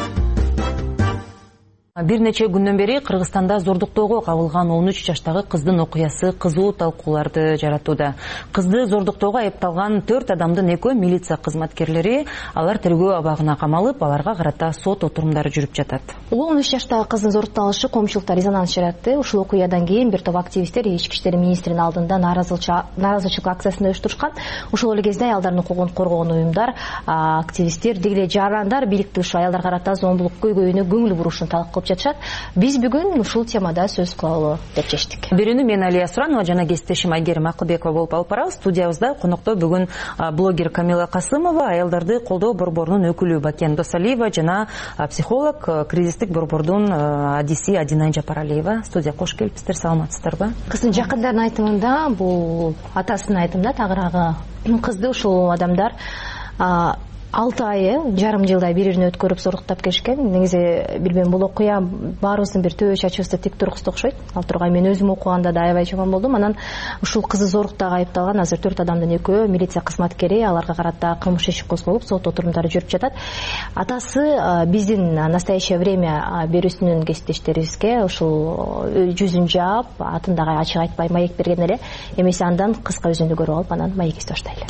Бир нече күндөн бери Кыргызстанда зордуктоого кабылган он үч жаштагы кыздын окуясы кызуу талкууларды жаратууда. Кызды зордуктоого айыпталган төрт адамдын экөө милиция кызматкерлери, алар тергөө абагына камалып, аларга карата сот отурумдары жүрүп жатат. он үч жаштагы кыздын зордукталышы коомчулукта резонанс жаратты. Ушул окуядан кийин бир топ активисттер ички иштер министринин алдында нааразычылык акциясын уюштурушкан. Ошол эле кезде аялдардын укугун коргоон уюмдар, активисттер, деги жарандар бийликти ушул аялдар карата зомбулук көйгөйүнө көңүл бурушун талап кылып жатышат. Биз бүгүн ушул темада сөз кылалы деп чечтик. Берүүнү мен Алия Суранова жана кесиптешим Айгерим Акылбекова болуп алып барабыз. Студиябызда конокто бүгүн блогер Камила Касымова, аялдарды колдоо борборунун өкүлү Бакен Досалиева жана психолог, кризистик борбордун адиси Адина Жапаралиева. Студия кош келипсиздер, саламатсыздарбы? Кыздын жакындарынын айтымында, бул атасынын айтымында, тагыраагы кызды ушул адамдар алты айы, жарым жылдай бири-бирине өткөрүп зордуктап келишкен. Негизи билбейм, бул окуя баарыбыздын бир төбө чачыбызды тик тургузду окшойт. Ал тургай мен өзүм окуганда да аябай жаман болдум. Анан ушул кызды зордуктоого айыпталган азыр төрт адамдын экөө милиция кызматкери, аларга карата кылмыш иши козголуп, сот отурумдары жүрүп жатат. Атасы биздин настоящее время берүүсүнүн кесиптештерибизге ушул жүзүн жаап, атын дагы ачык айтпай маек берген эле. Эмесе андан кыска өзүндү көрүп алып, анан маек эстеп баштайлы.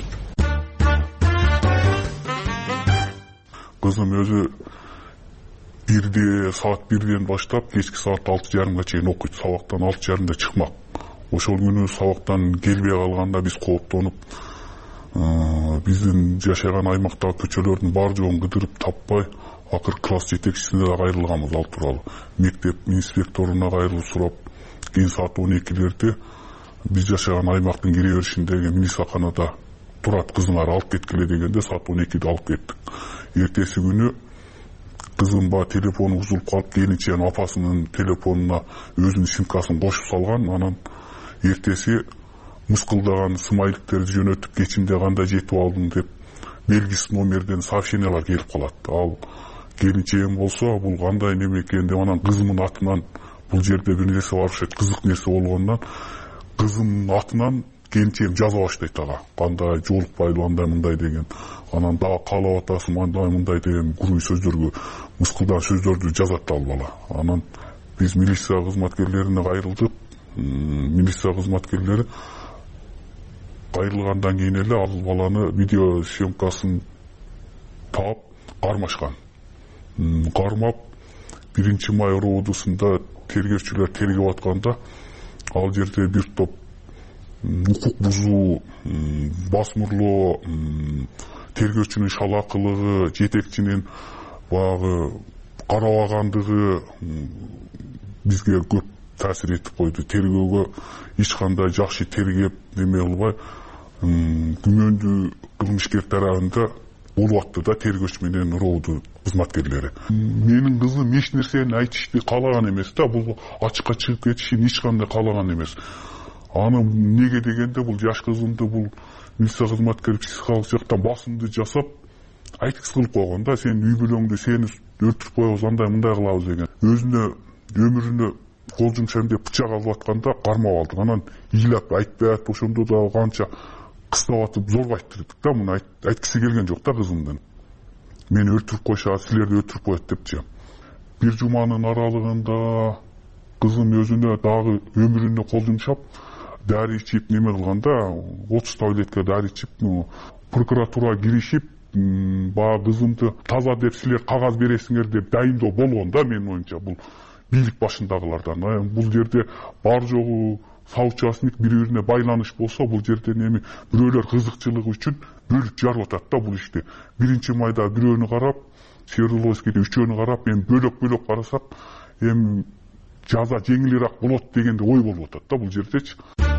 Кызым өзү бирде, саат бирден баштап кечки саат алты жарымга чейин окуйт. Сабактан алты жарымда чыкмак. Ошол күнү сабактан келбей калганда биз кооптонуп, биздин жашаган аймактагы көчөлөрдүн бар жоогун кыдырып таппай, акыр класс жетекчисине да кайрылганбыз ал тууралуу. Мектеп инспекторуна кайрылып сурап, кийин саат он экилерде биз жашаган аймактын кире беришиндеги милицияканада турат, кызыңарды алып кеткиле дегенде саат он экиде алып кеттик. Эртеси күнү кызым ба телефону бузулуп калып, келинченин апасынын телефонуна өзүнүн симкасын кошуп салган. Анан эртеси мыскылдаган смайликтерди жөнөтүп, кечинде кандай жетип алдым деп белгисиз номерден сообщениялар келип калат. Ал келинчегим болсо, бул кандай неме экен деп, анан кызымдын атынан, бул жерде бир нерсе бар окшойт, кызык нерсе болгондон кызымдын атынан келинчегим жаза баштайт ага. Кандай жолукпайлы, андай мындай деген. Анан дагы каалап атасың, андай мындай деген куруй сөздөргө, мыскылдан сөздөрдү жазат ал бала. Анан биз милиция кызматкерлерине кайрылдык. Милиция кызматкерлери кайрылгандан кийин эле ал баланы видео съемкасын таап кармашкан. Кармап биринчи май роодусунда тергөөчүлөр тергеп атканда, ал жерде бир топ укук бузуу, басмырлоо, тергөөчүнүн шалаакылыгы, жетекчинин баягы карабагандыгы бизге көп таасир этип койду. Тергөөгө эч кандай жакшы тергеп неме кылбай, күмөндүү кылмышкер тарабында болуп атты да тергөөчү менен роодун кызматкерлери. Менин кызым эч нерсени айтышты каалаган эмес да, бул ачыкка чыгып кетишин эч кандай каалаган эмес. Аны неге дегенде, бул жаш кызымды бул милиция кызматкери психологик жактан басымды жасап айткысы кылып койгон да, сен үй бүлөңдү сени өлтүрүп коебуз, андай мындай кылабыз деген. Өзүнө өмүрүнө кол жумшайм деп бычак алып атканда кармап алдык. Анан ыйлап айтпай атып, ошондо да канча кыстап атып зорбайттырдык да, муну айткысы келген жок да кызымдын. Мени өлтүрүп койшат, силерди өлтүрүп коет депчи. Бир жуманын аралыгында кызым өзүнө дагы өмүрүнө кол жумшап, дари ичип неме кылганда, отуз таблетка дари ичип, прокуратурага киришип, баягы кызымды таза деп силер кагаз бересиңер деп дайындоо болгон да, менин оюмча. Бул бийлик башындагылардан. Бул жерде бар жогу соучастник, бири-бирине байланыш болсо, бул жерден эми бирөөлөр кызыкчылыгы үчүн бөлүп жарып атат да бул ишти. Биринчи майда бирөөнү карап, Свердловскийде үчөөнү карап, эми бөлөк-бөлөк карасак, эми жаза жеңилирээк болот дегенде ой болуп атат да бул жердечи.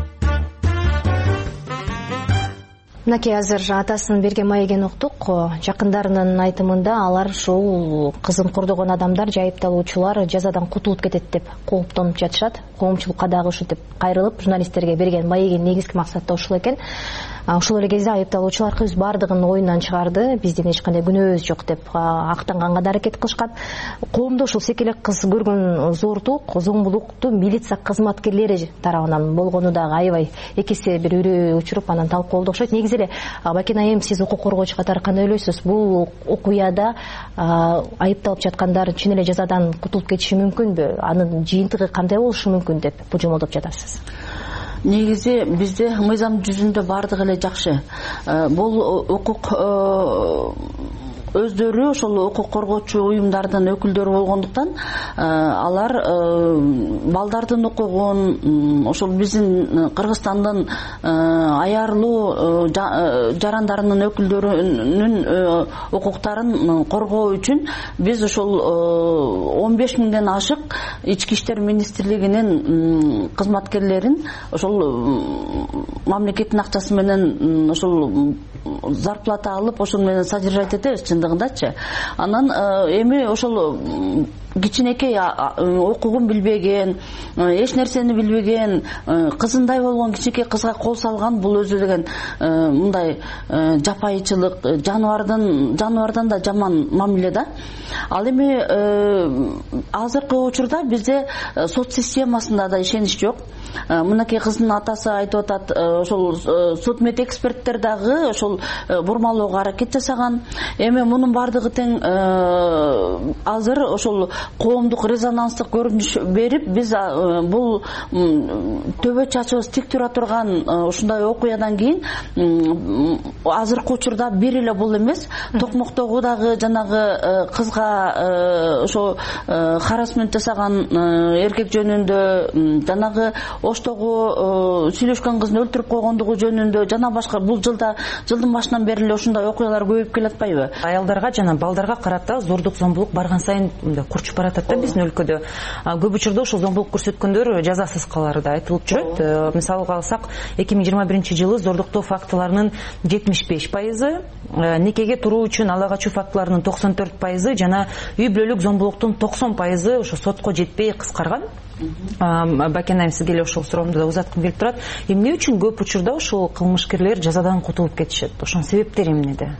Мынакей азыр атасын берген маегин уктук. Жакындарынын айтымында алар ушул кызын кордогон адамдар, жайыпталуучулар жазадан кутулуп кетет деп кооптонуп жатышат. Коомчулукка дагы ушинтип деп кайрылып, журналисттерге берген маегин негизги максаты ушул экен. Ушул эле кезде айыпталуучулар кыз бардыгын оюндан чыгарды, биздин эч кандай күнөөбүз жок деп актанганга да аракет кылышкан. Коомдо ушул секелек кыз көргөн зоордук, зомбулукту милиция кызматкерлери тарабынан болгону дагы аябай эки эсе бир үрөө учуруп анан талкуулоодо окшойт. Негизи эле Бакен айым, сиз укук коргоочу катары кандай ойлойсуз? Бул окуяда айыпталып жаткандар чын эле жазадан кутулуп кетиши мүмкүнбү? Анын жыйынтыгы кандай болушу мүмкүн деп божомолдоп жатасыз? Негизи бизде мыйзам жүзүндө бардыгы эле жакшы. Бул укук өздөрү ошол укук коргоочу уюмдардын өкүлдөрү болгондуктан алар балдардын укугун, ошол биздин Кыргызстандын аярлуу жарандарынын өкүлдөрүнүн укуктарын коргоо үчүн биз ошол он беш миңден ашык ички иштер министрлигинин кызматкерлерин ошол мамлекеттин акчасы менен ошол зарплата алып, ошол менен содержать этебиз чындыгындачы. Анан эми ошол кичинекей окугун билбеген, эч нерсени билбеген, кызындай болгон кичинекей кызга кол салган, бул өзү деген мындай жапайычылык, жаныбардын жаныбардан да жаман мамиле да. Ал эми азыркы учурда бизде сот системасында да ишенич жок. Мынакей кыздын атасы айтып атат, ошол сот мед эксперттер дагы ошол бурмалоого аракет жасаган. Эми мунун бардыгы тең азыр ошол коомдук резонанстык көрүнүш берип, биз бул төбө чачыбыз тик тура турган ушундай окуядан кийин азыркы учурда бир эле бул эмес, Токмоктогу дагы жанагы кызга ошо харасмент жасаган эркек жөнүндө, жанагы Оштогу сүйлөшкөн кызын өлтүрүп койгондугу жөнүндө жана башка, бул жылда жылдын башынан бери эле ушундай окуялар көбөйүп келатпайбы? Аялдарга жана балдарга карата зордук, зомбулук барган сайын курчуп баратат да биздин өлкөдө. Көп учурда ошол зомбулук көрсөткөндөр жазасыз калары да айтылып жүрөт. Мисалга алсак, эки миң жыйырма биринчи жылы зордуктоо фактыларынын жетимиш беш пайызы, никеге туруу үчүн ала качуу фактыларынын токсон төрт пайызы жана үй бүлөлүк зомбулуктун токсон пайызы ошо сотко жетпей кыскарган. Бакен айым, сизге эле ошол суроомду да узаткым келип турат. Эмне үчүн көп учурда ошол кылмышкерлер жазадан кутулуп кетишет? Ошонун себептери эмнеде?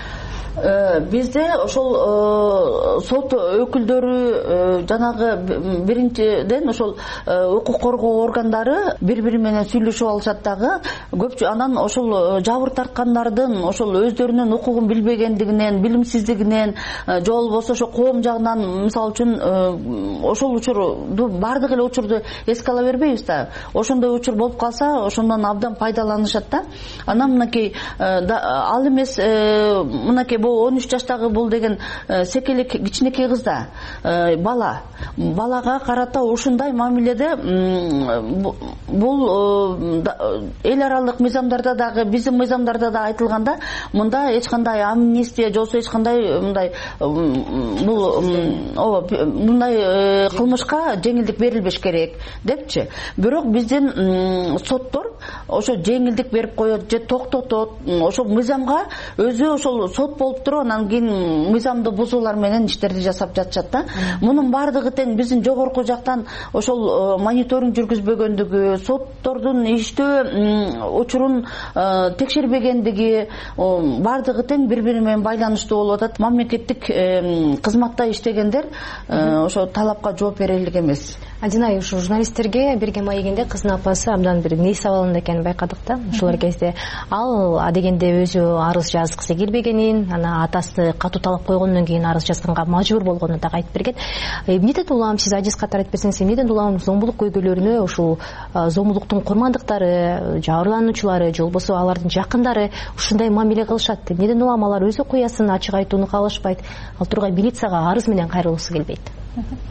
Бизде ошол сот өкүлдөрү жанагы биринчиден ошол укук коргоо органдары бири-бири менен сүйлөшүп алышат дагы. Көп анан ошол жабыр тарткандардын ошол өздөрүнүн укугун билбегендигинен, билимсиздигинен, же болбосо ошо коом жагынан, мисалы үчүн ошол учурду бардык эле учурду эске ала бербейбиз да. Ошондой учур болуп калса, ошондон абдан пайдаланышат да. Анан мынакей ал эмес, мынакей он үч жаштагы бул деген секелек кичинекей кыз да, бала. Балага карата ушундай мамиледе бул эл аралык мыйзамдарда дагы, биздин мыйзамдарда да айтылганда, мында эч кандай амнистия же болбосо эч кандай мындай бул мындай кылмышка жеңилдик берилбеш керек депчи. Бирок биздин соттор ошо жеңилдик берип коет же токтотот. Ошол мыйзамга өзү ошол сот болуп туруп, анан кийин мыйзамды бузуулар менен иштерди жасап жатышат да. Мунун бардыгы тең биздин жогорку жактан ошол мониторинг жүргүзбөгөндүгү, соттордун иштөө учурун текшербегендиги, бардыгы тең бири-бири менен байланыштуу болуп атат. Мамлекеттик кызматта иштегендер ошо талапка жооп бере элек эмес. Адинай, ушу журналисттерге берген маегинде кыздын апасы абдан бир нейс абалында экенин байкадык да. Ошол кезде ал адегенде өзү арыз жазгысы келбегенин, ана атасы катуу талап койгондон кийин арыз жазганга мажбур болгонун дагы айтып берген. Эмнеден улам, сиз ажиз катары айтып берсеңиз, эмнеден улам зомбулук көйгөйлөрүнө ушул зомбулуктун курмандыктары, жабырлануучулары же болбосо алардын жакындары ушундай мамиле кылышат? Эмнеден улам алар өз окуясын ачык айтууну каалашпайт, ал тургай милицияга арыз менен кайрылгысы келбейт?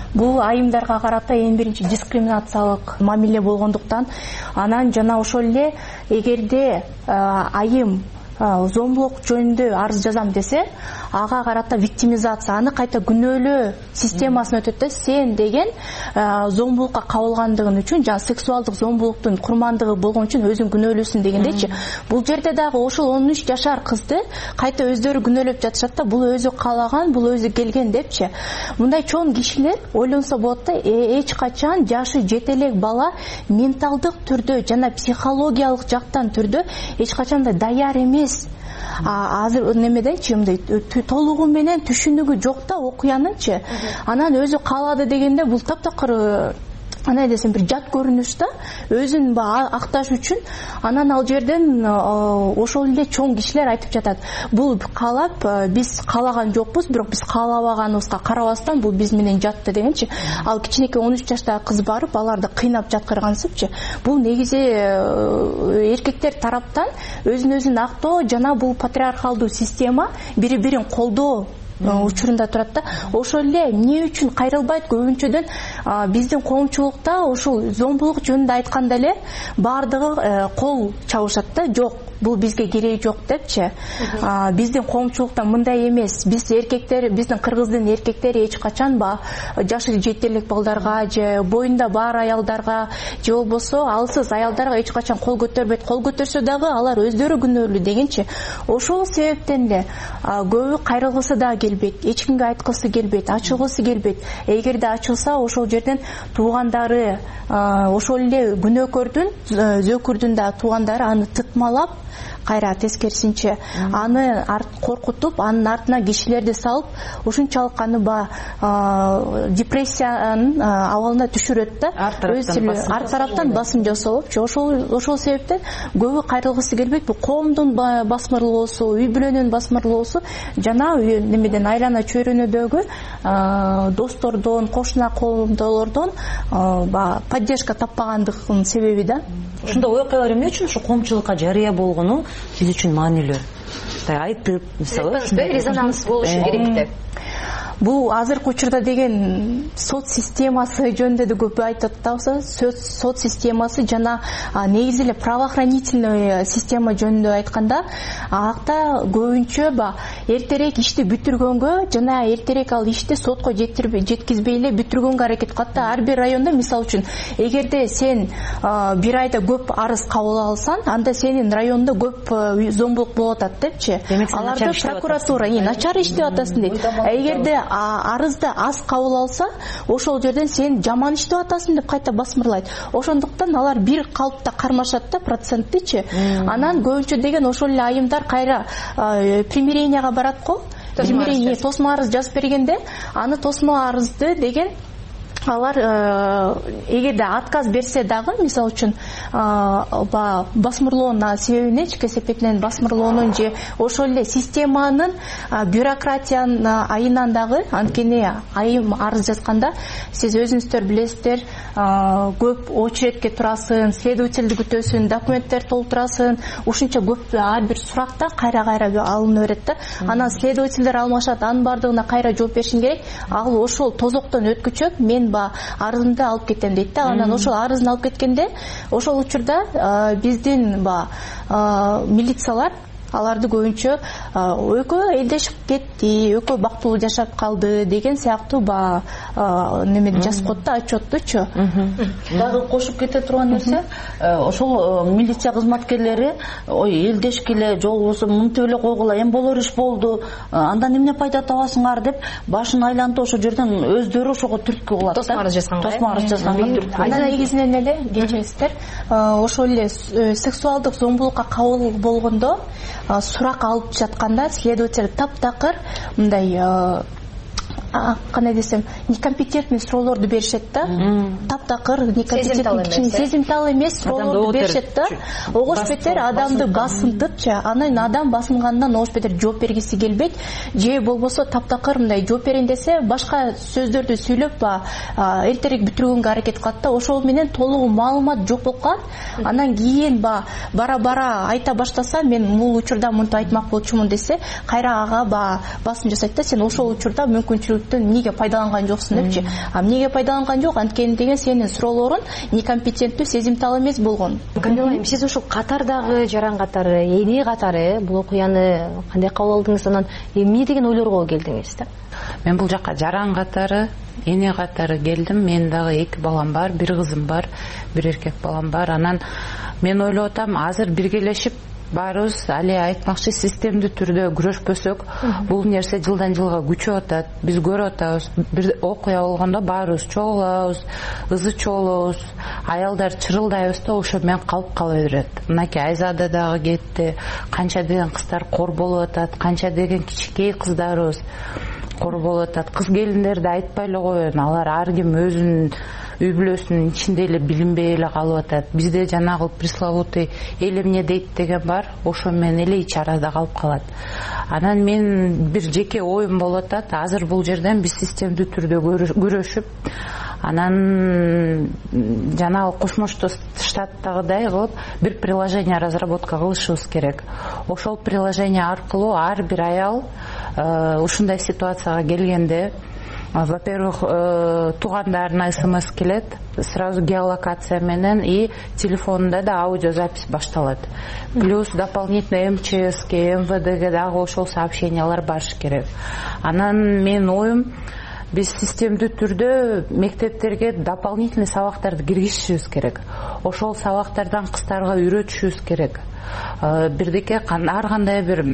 бул айымдарга карата эң биринчи дискриминациялык мамиле болгондуктан анан жана ошол эле эгерде айым зомбулук жөнүндө арыз жазам десе, ага карата виктимизация, аны кайта күнөөлөө системасына өтөт да, сен деген зомбулукка кабылгандыгың үчүн, жана сексуалдык зомбулуктун курмандыгы болгон үчүн өзүң күнөөлүүсүң дегендейчи. Бул жерде дагы ошол он үч жашар кызды кайта өздөрү күнөөлөп жатышат да, бул өзү каалаган, бул өзү келген депчи. Мындай чоң кишилер ойлонсо болот да, эч качан жашы жете элек бала менталдык түрдө жана психологиялык жактан түрдө эч качан да даяр эмес. Азыр немеденчи мындай толугу менен түшүнүгү жок да окуянынчы. Анан өзү каалады дегенде бул таптакыр андай десем бир жат көрүнүш да, өзүн акташ үчүн. Анан ал жерден ошол эле чоң кишилер айтып жатат, бул каалап биз каалаган жокпуз, бирок биз каалабаганыбызга карабастан бул биз менен жатты дегенчи. Ал кичинекей он үч жаштагы кыз барып аларды кыйнап жаткыргансыпчы. Бул негизи эркектер тараптан өзүн өзүн актоо жана бул патриархалдуу система бири бирин колдоо учурунда турат да. Ошол эле эмне үчүн кайрылбайт? Көбүнчөдөн биздин коомчулукта ошол зомбулук жөнүндө айтканда эле баардыгы кол чабышат да, жок, бул бизге кереги жок депчи. Биздин коомчулукта мындай эмес. Биз эркектер, биздин кыргыздын эркектери эч качан ба жашы жете элек балдарга же боюнда бар аялдарга же болбосо алсыз аялдарга эч качан кол көтөрбөйт. Кол көтөрсө дагы алар өздөрү күнөөлүү дегенчи. Ошол себептен эле көбү кайрылгысы да келбейт, эч кимге айткысы келбейт, ачылгысы келбейт. Эгерде ачылса, ошол жерден туугандары, ошол эле күнөөкөрдүн, зөөкүрдүн да туугандары аны тытмалап, кайра тескерисинче аны коркутуп, анын артына кишилерди салып, ушунчалык аны ба депрессиянын абалына түшүрөт да. Ар тараптан басым жасалыпчы. Ошол ошол себептен көбү кайрылгысы келбейт. Бул коомдун басмырлоосу, үй бүлөнүн басмырлоосу жана немеден айлана чөйрөнөдөгү достордон, кошуна коомдолордон поддержка таппагандыгынын себеби да. Ушундай окуялар эмне үчүн ушу коомчулукка жарыя болгону биз үчүн маанилүү? Айтып, мисалы, резонанс болушу керек деп. Бул азыркы учурда деген сот системасы жөнүндө да көп айтып атабыз. Сот системасы жана негизи эле правоохранительный система жөнүндө айтканда, акта көбүнчө ба эртерээк ишти бүтүргөнгө жана эртерээк ал ишти сотко жеткизбей эле бүтүргөнгө аракет кылат да. Ар бир райондо, мисалы үчүн, эгерде сен бир айда көп арыз кабыл алсаң, анда сенин райондо көп зомбулук болуп атат депчи. Аларды прокуратура начар иштеп атасың дейт. Эгерде арызды аз кабыл алса, ошол жерден сен жаман иштеп атасың деп кайта басмырлайт. Ошондуктан алар бир калыпта кармашат да, проценттичи. Анан көбүнчө деген ошол эле айымдар кайра примиренияга барат го. Примирение, тосмо арыз жазып бергенде, аны тосмо арызды деген алар эгерде отказ берсе дагы, мисалы үчүн басмырлоонун себебине, ички себептен басмырлоонун же ошол эле системанын бюрократиянын айынан дагы, анткени айым арыз жазганда сиз өзүңүздөр билесиздер, көп очередке турасың, следовательди күтөсүң, документтер толтурасың, ушунча көп ар бир суракта кайра-кайра алына берет да. Анан следовательдер алмашат, анын бардыгына кайра жооп беришиң керек. Ал ошол тозоктон өткүчөп, мен ба арызымды алып кетем дейт да. Анан ошол арызын алып кеткенде, ошол учурда биздин ба милициялар аларды көбүнчө экөө элдешип кетти, экөө бактылуу жашап калды деген сыяктуу ба неме жазып коет да, отчеттучу. Дагы кошуп кете турган нерсе, ошол милиция кызматкерлери ой элдешкиле же болбосо мынтип эле койгула, эми болор иш болду, андан эмне пайда табасыңар деп башын айлантып ошол жерден өздөрү ошого түрткү кылат да. Тосмо арыз жазганга. Тосмо арыз жазганга түрткү. Анан негизинен эле кечиресиздер, ошол эле сексуалдык зомбулукка кабыл болгондо сурак алып жатканда следователь таптакыр мындай кандай десем, некомпетентный суроолорду беришет да. Таптакыр, некомпетентный, сезимтал эмес суроолорду беришет да. Огош бетер адамды басынтыпчы, анан адам басынгандан огош бетер жооп бергиси келбейт. Же болбосо таптакыр мындай жооп берейин десе, башка сөздөрдү сүйлөп ба эртерээк бүтүргөнгө аракет кылат да. Ошол менен толугу маалымат жок болуп калат. Анан кийин ба бара-бара айта баштаса, мен бул учурда мынтип айтмак болчумун десе, кайра ага ба басым жасайт да, сен ошол учурда мүмкүнчүлүк мүмкүнчүлүктөн эмнеге пайдаланган жоксуң депчи. А эмнеге пайдаланган жок? Анткени деген сенин суроолоруң некомпетенттүү, сезимтал эмес болгон. Камила айым, сиз ушул катардагы жаран катары, эне катары бул окуяны кандай кабыл алдыңыз, анан эмне деген ойлорго келдиңиз да? Мен бул жака жаран катары, эне катары келдим. Мен дагы эки балам бар, бир кызым бар, бир эркек балам бар. Анан мен ойлоп атам, азыр биргелешип баарыбыз али айтмакчы системдүү түрдө күрөшпөсөк, бул нерсе жылдан жылга күчөп атат. Биз көрүп атабыз, бир окуя болгондо баарыбыз чогулабыз, ызы чогулабыз, аялдар чырылдайбыз да, ошо менен калып кала берет. Мынакей Айзада дагы кетти, канча деген кыздар кор болуп атат, канча деген кичинекей кыздарыбыз кор болуп атат. Кыз келиндерди айтпай эле коеюн, алар ар ким өзүнүн үй бүлөсүнүн ичинде эле билинбей эле калып атат. Бизде жанагы пресловутый эл эмне дейт деген бар, ошо менен эле ич арада калып калат. Анан мен бир жеке оюм болуп атат, азыр бул жерден биз системдүү түрдө күрөшүп, анан жанагы Кошмо Штаттагыдай кылып бир приложение разработка кылышыбыз керек. Ошол приложение аркылуу ар бир аял ушундай ситуацияга келгенде, во-первых, туугандарына смс келет, сразу геолокация менен, и телефонунда да аудиозапись башталат. Плюс дополнительно МЧСке, МВДге дагы ошол сообщениялар барыш керек. Анан мен оюм, биз системдүү түрдө мектептерге дополнительный сабактарды киргизишибиз керек. Ошол сабактардан кыздарга үйрөтүшүбүз керек. Бирдеке ар кандай бир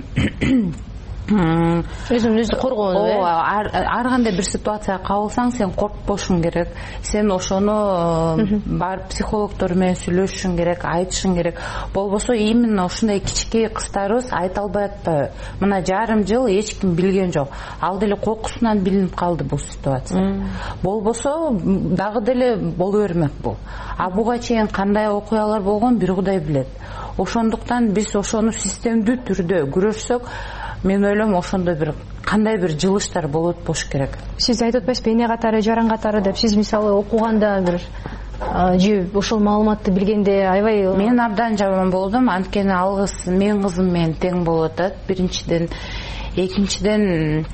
өзүн өзү коргоо, ар кандай бир ситуацияга кабылсаң, сен коркпошуң керек. Сен ошону барып психологдор менен сүйлөшүшүң керек, айтышың керек. Болбосо именно ушундай кичинекей кыздарыбыз айта албай атпайбы? Мына жарым жыл эч ким билген жок. Ал деле кокусунан билинип калды бул ситуация. Болбосо дагы деле боло бермек бул. А буга чейин кандай окуялар болгон бир Кудай билет. Ошондуктан биз ошону системдүү түрдө күрөшсөк, мен ойлойм ошондо бир кандай бир жылыштар болот болуш керек. Сиз айтып атпайсызбы, эне катары, жаран катары деп? Сиз мисалы окуганда бир же ошол маалыматты билгенде аябай мен абдан жаман болдум, анткени ал кыз менин кызым менен тең болуп атат. Биринчиден, экинчиден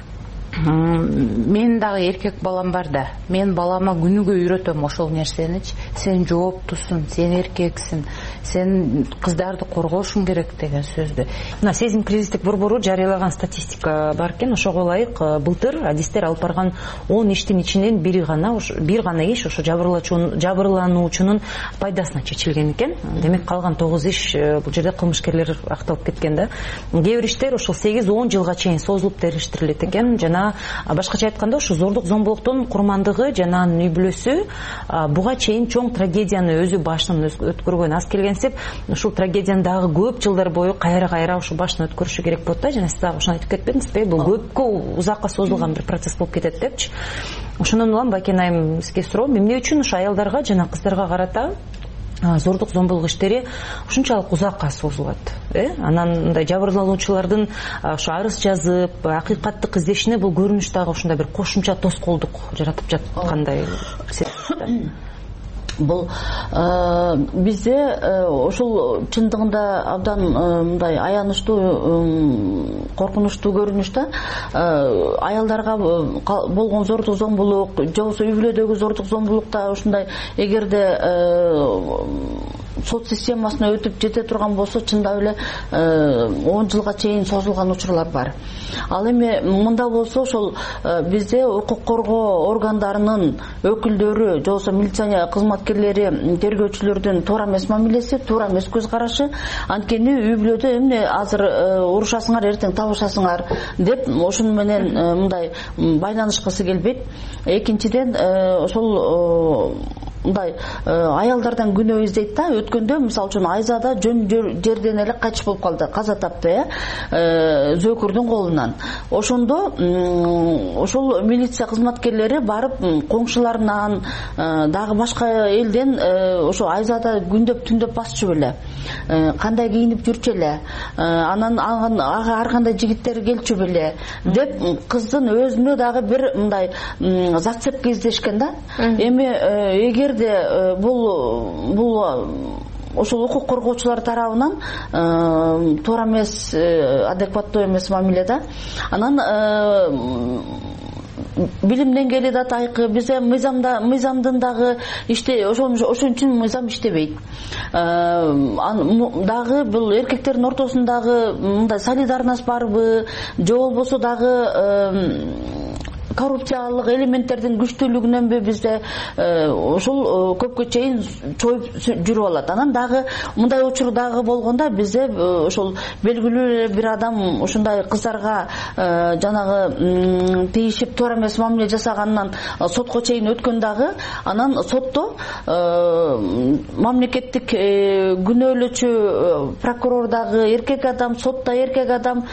мен дагы эркек балам бар да. Мен балама күнүгө үйрөтөм ошол нерсеничи. Сен жооптусуң, сен эркексиң, сен кыздарды коргошуң керек деген сөздү. Мына сезим кризистик борбору жарыялаган статистика бар экен. Ошого ылайык былтыр адистер алып барган он иштин ичинен бири гана бир гана иш ошо жабырлануучунун пайдасына чечилген экен. Демек калган тогуз иш бул жерде кылмышкерлер акталып кеткен да. Кээ бир иштер ошол сегиз он жылга чейин созулуп териштирилет экен. Жана башкача айтканда ушу зордук зомбулуктун курмандыгы жана анын үй бүлөсү буга чейин чоң трагедияны өзү башынан өткөргөн. Аз келгенсип ушул трагедияны дагы көп жылдар бою кайра кайра ушу башынан өткөрүшү керек болот да. Жана сиз дагы ошону айтып кетпедиңизби? Бул көпкө узакка созулган бир процесс болуп кетет депчи. Ошондон улам Бакен айым сизге суроом, эмне үчүн ушу аялдарга жана кыздарга карата зордук зомбулук иштери ушунчалык узакка созулат? Э? Анан мындай жабырлануучулардын ошо арыз жазып, акыйкаттык издешине бул көрүнүш дагы ушундай бир кошумча тоскоолдук жаратып жаткандай сезилет. Бул бизде ошол чындыгында абдан мындай аянычтуу, коркунучтуу көрүнүш да. Аялдарга болгон зордук зомбулук, же болбосо үй бүлөдөгү зордук зомбулукта ушундай эгерде сот системасына өтүп жете турган болсо, чындап эле он жылга чейин созулган учурлар бар. Ал эми мында болсо ошол бизде укук коргоо органдарынын өкүлдөрү, же болбосо милиция кызматкерлери, тергөөчүлөрдүн туура эмес мамилеси, туура эмес көз карашы. Анткени үй бүлөдө эмне азыр урушасыңар, эртең табышасыңар деп ошону менен мындай байланышкысы келбейт. Экинчиден ошол мындай аялдардан күнөө издейт да. Өткөндө мисалы үчүн Айзада жөн жерден эле качып болуп калды, каза тапты, э зөөкүрдүн колунан. Ошондо ошол милиция кызматкерлери барып коңшуларынан, дагы башка элден ошо Айзада күндөп түндөп басчу беле, кандай кийинип жүрчү эле, анан ага ар кандай жигиттер келчү беле деп кыздын өзүнө дагы бир мындай зацепка издешкен да. Эми эгер бул бул ошол укук коргоочулар тарабынан туура эмес, адекваттуу эмес мамиле да, анан билим деңгээли да тайкы, бизе мыйзамда мыйзамдын дагы иште ошон үчүн мыйзам иштебейт. Дагы бул эркектердин ортосундагы мындай солидарность барбы, же болбосо дагы коррупциялык элементтердин күчтүүлүгүнөнбү бизде ошол көпкө чейин чоюп жүрүп алат. Анан дагы мындай учур дагы болгондо бизде ошол белгилүү бир адам ушундай кыздарга жанагы тийишип туура эмес мамиле жасаганынан сотко чейин өткөн дагы, анан сотто мамлекеттик күнөөлөчү прокурор дагы эркек адам, сотто эркек адам,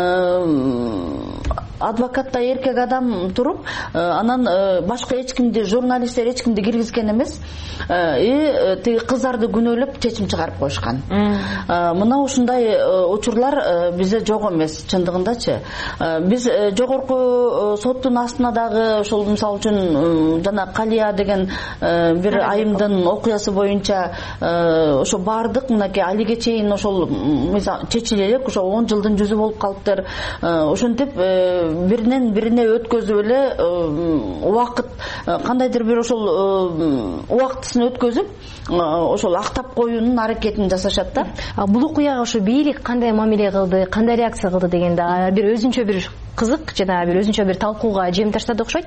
адвокатта эркек адам туруп, анан башка эч кимди, журналисттер эч кимди киргизген эмес, и тиги кыздарды күнөөлөп чечим чыгарып коюшкан. Мына ушундай учурлар бизде жок эмес чындыгындачы. Биз жогорку соттун астына дагы ошол мисалы үчүн жана Калия деген бир айымдын окуясы боюнча ошо бардык, мынакей алиге чейин ошол чечиле элек, ошо он жылдын жүзү болуп калыптыр. Ошентип биринен бирине өткөзүп эле убакыт, кандайдыр бир ошол убактысын өткөзүп, ошол актап коюунун аракетин жасашат да. Бул окуяга ошо бийлик кандай мамиле кылды, кандай реакция кылды дегенде бир өзүнчө бир кызык жана бир өзүнчө бир талкууга жем таштады окшойт.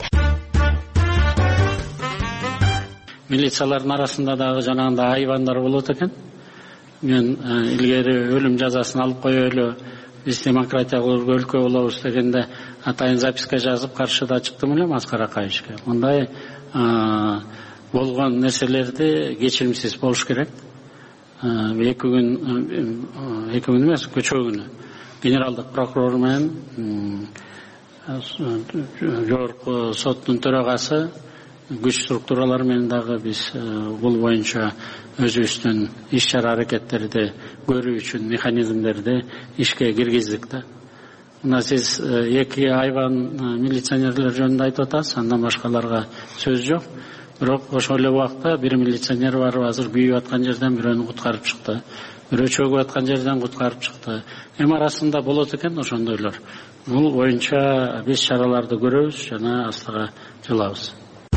Милициялардын арасында дагы жанагындай айбандар болот экен. Мен илгери өлүм жазасын алып коелу, биз демократиялык өлкө болобуз дегенде атайын записка жазып каршыда чыктым эле Аскар Акаевичке. Мындай болгон нерселерди кечиримсиз болуш керек. Эки күн, эки күн эмес, көчө күнү генералдык прокурор менен жогорку соттун төрагасы, күч структуралары менен дагы биз бул боюнча өзүбүздүн иш чара аракеттерди көрүү үчүн механизмдерди ишке киргиздик да. Мына сиз эки айбан милиционерлер жөнүндө айтып атасыз, андан башкаларга сөз жок. Бирок ошол эле убакта бир милиционер бар, азыр күйүп аткан жерден бирөөнү куткарып чыкты. Бирөө чөгүп аткан жерден куткарып чыкты. Эми арасында болот экен ошондойлор. Бул боюнча биз чараларды көрөбүз жана астыга жылабыз.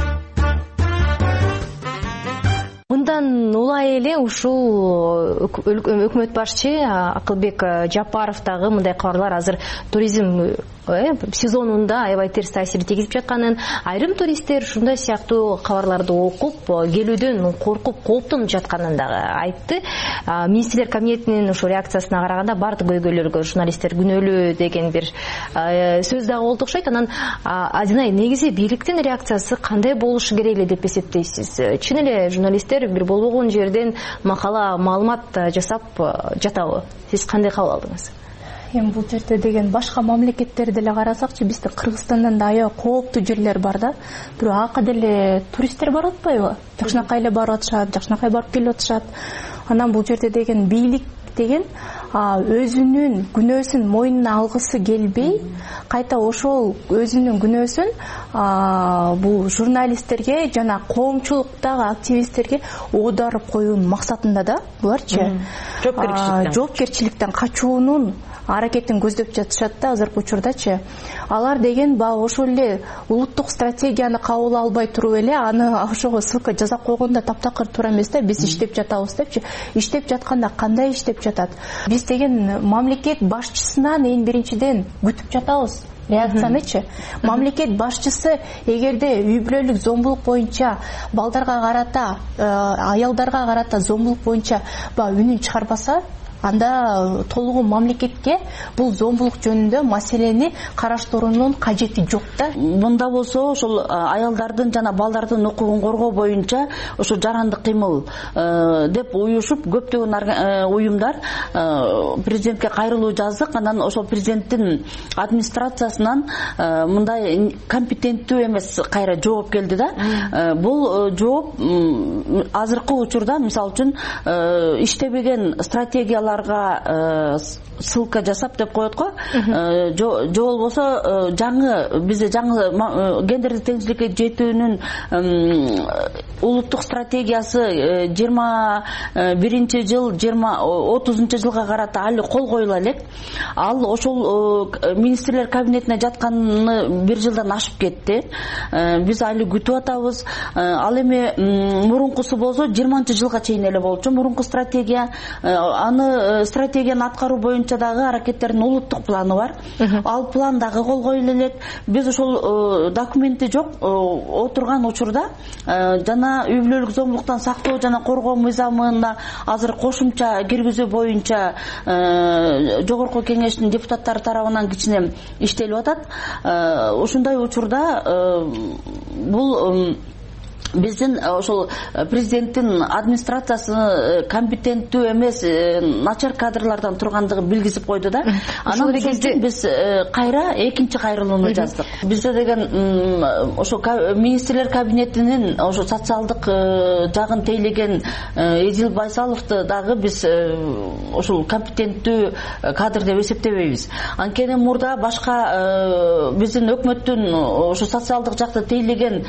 Мындан улай эле ушул өкмөт башчы Акылбек Жапаров дагы мындай кабарлар азыр туризм сезонунда аябай терс таасир тийгизип жатканын, айрым туристтер ушундай сыяктуу кабарларды окуп келүүдөн коркуп кооптонуп жатканын дагы айтты. Министрлер кабинетинин ошо реакциясына караганда бардык көйгөйлөргө журналисттер күнөөлүү деген бир сөз дагы болду окшойт. Анан Азинай, негизи бийликтин реакциясы кандай болушу керек эле деп эсептейсиз? Чын эле журналисттер бир болбогон жерден макала, маалымат жасап жатабы? Сиз кандай кабыл алдыңыз? Эми бул жерде деген башка мамлекеттерди деле карасакчы, бизде Кыргызстандан да аябай кооптуу жерлер бар да. Бирок ака деле туристтер барып атпайбы? Жакшынакай эле барып атышат, жакшынакай барып келип атышат. Анан бул жерде деген бийлик деген өзүнүн күнөөсүн мойнуна алгысы келбей, кайта ошол өзүнүн күнөөсүн бул журналисттерге жана коомчулуктагы активисттерге оодарып коюунун максатында да буларчы жоопкерчиликтен качуунун аракетин көздөп жатышат да азыркы учурдачы. Алар деген баягы ошол эле улуттук стратегияны кабыл албай туруп эле аны ошого ссылка жасап койгондо таптакыр туура эмес да, биз иштеп жатабыз депчи. Иштеп жатканда кандай иштеп жатат? Биз деген мамлекет башчысынан эң биринчиден күтүп жатабыз реакциянычы. Мамлекет башчысы эгерде үй бүлөлүк зомбулук боюнча балдарга карата, аялдарга карата зомбулук боюнча баягы үнүн чыгарбаса, анда толугу мамлекетке бул зомбулук жөнүндө маселени караштыруунун кажети жок да. Мында болсо ошол аялдардын жана балдардын укугун коргоо боюнча ошо жарандык кыймыл деп уюшуп көптөгөн уюмдар президентке кайрылуу жаздык. Анан ошол президенттин администрациясынан мындай компетенттүү эмес кайра жооп келди да. Бул жооп азыркы учурда мисалы үчүн иштебеген стратегиялар ссылка жасап деп коет го, же болбосо жаңы бизде жаңы гендердик теңчиликке жетүүнүн улуттук стратегиясы жыйырма биринчи жыл жыйырма отузунчу жылга карата али кол коюла элек. Ал ошол министрлер кабинетине жатканы бир жылдан ашып кетти. Биз али күтүп атабыз. Ал эми мурункусу болсо жыйырманчы жылга чейин эле болчу мурунку стратегия. Аны стратегияны аткаруу боюнча дагы аракеттердин улуттук планы бар. Ал план дагы кол коюла элек. Биз ошол документи жок отурган учурда жана үй бүлөлүк зомбулуктан сактоо жана коргоо мыйзамына азыр кошумча киргизүү боюнча жогорку кеңештин депутаттары тарабынан кичине иштелип атат. Ушундай учурда бул биздин ошол президенттин администрациясы компетенттүү эмес, начар кадрлардан тургандыгын билгизип койду да. Анан ошол биз кайра экинчи кайрылууну жаздык. Бизде деген ошо министрлер кабинетинин ошо социалдык жагын тейлеген Эдил Байсаловду дагы биз ошол компетенттүү кадр деп эсептебейбиз. Анткени мурда башка биздин өкмөттүн ошо социалдык жакты тейлеген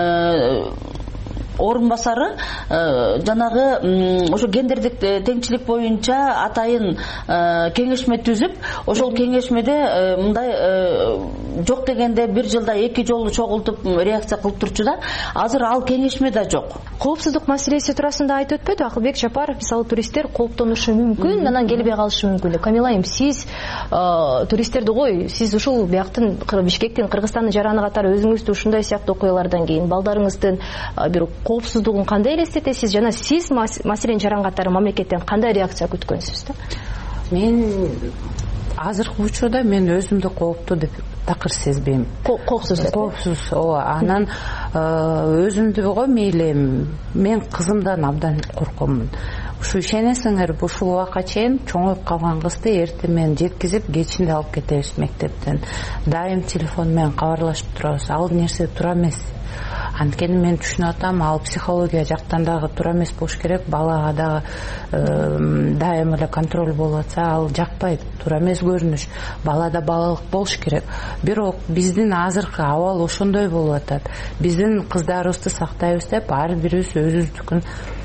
орун басары жанагы ошо гендердик теңчилик боюнча атайын кеңешме түзүп, ошол кеңешмеде мындай жок дегенде бир жылда эки жолу чогултуп реакция кылып турчу да. Азыр ал кеңешме да жок. Коопсуздук маселеси туурасында айтып өтпөдү Акылбек Жапаров? Мисалы туристтер кооптонушу мүмкүн, анан келбей калышы мүмкүн. Камила айым, сиз туристтерди кой, сиз ушул бияктын Бишкектин, Кыргызстандын жараны катары өзүңүздү ушундай сыяктуу окуялардан кийин балдарыңыздын бир коопсуздугун кандай элестетесиз жана сиз маселен жаран катары мамлекеттен кандай реакция күткөнсүз да? Мен азыркы учурда мен өзүмдү кооптуу деп такыр сезбейм. Коопсуз деп. Коопсуз, ооба. Анан өзүмдү го мейли мен кызымдан абдан коркомун. Ушу ишенесиңер, ушул убакка чейин чоңоюп калган кызды эртең менен жеткизип, кечинде алып кетебиз мектептен. Дайым телефон менен кабарлашып турабыз. Ал нерсе туура эмес. Анткени мен түшүнүп атам, ал психология жактан дагы туура эмес болуш керек. Балага дагы дайым эле контроль болуп атса, ал жакпайт, туура эмес көрүнүш. Балада балалык болуш керек. Бирок биздин азыркы абал ошондой болуп атат. Биздин кыздарыбызды сактайбыз деп ар бирибиз өзүбүздүкүн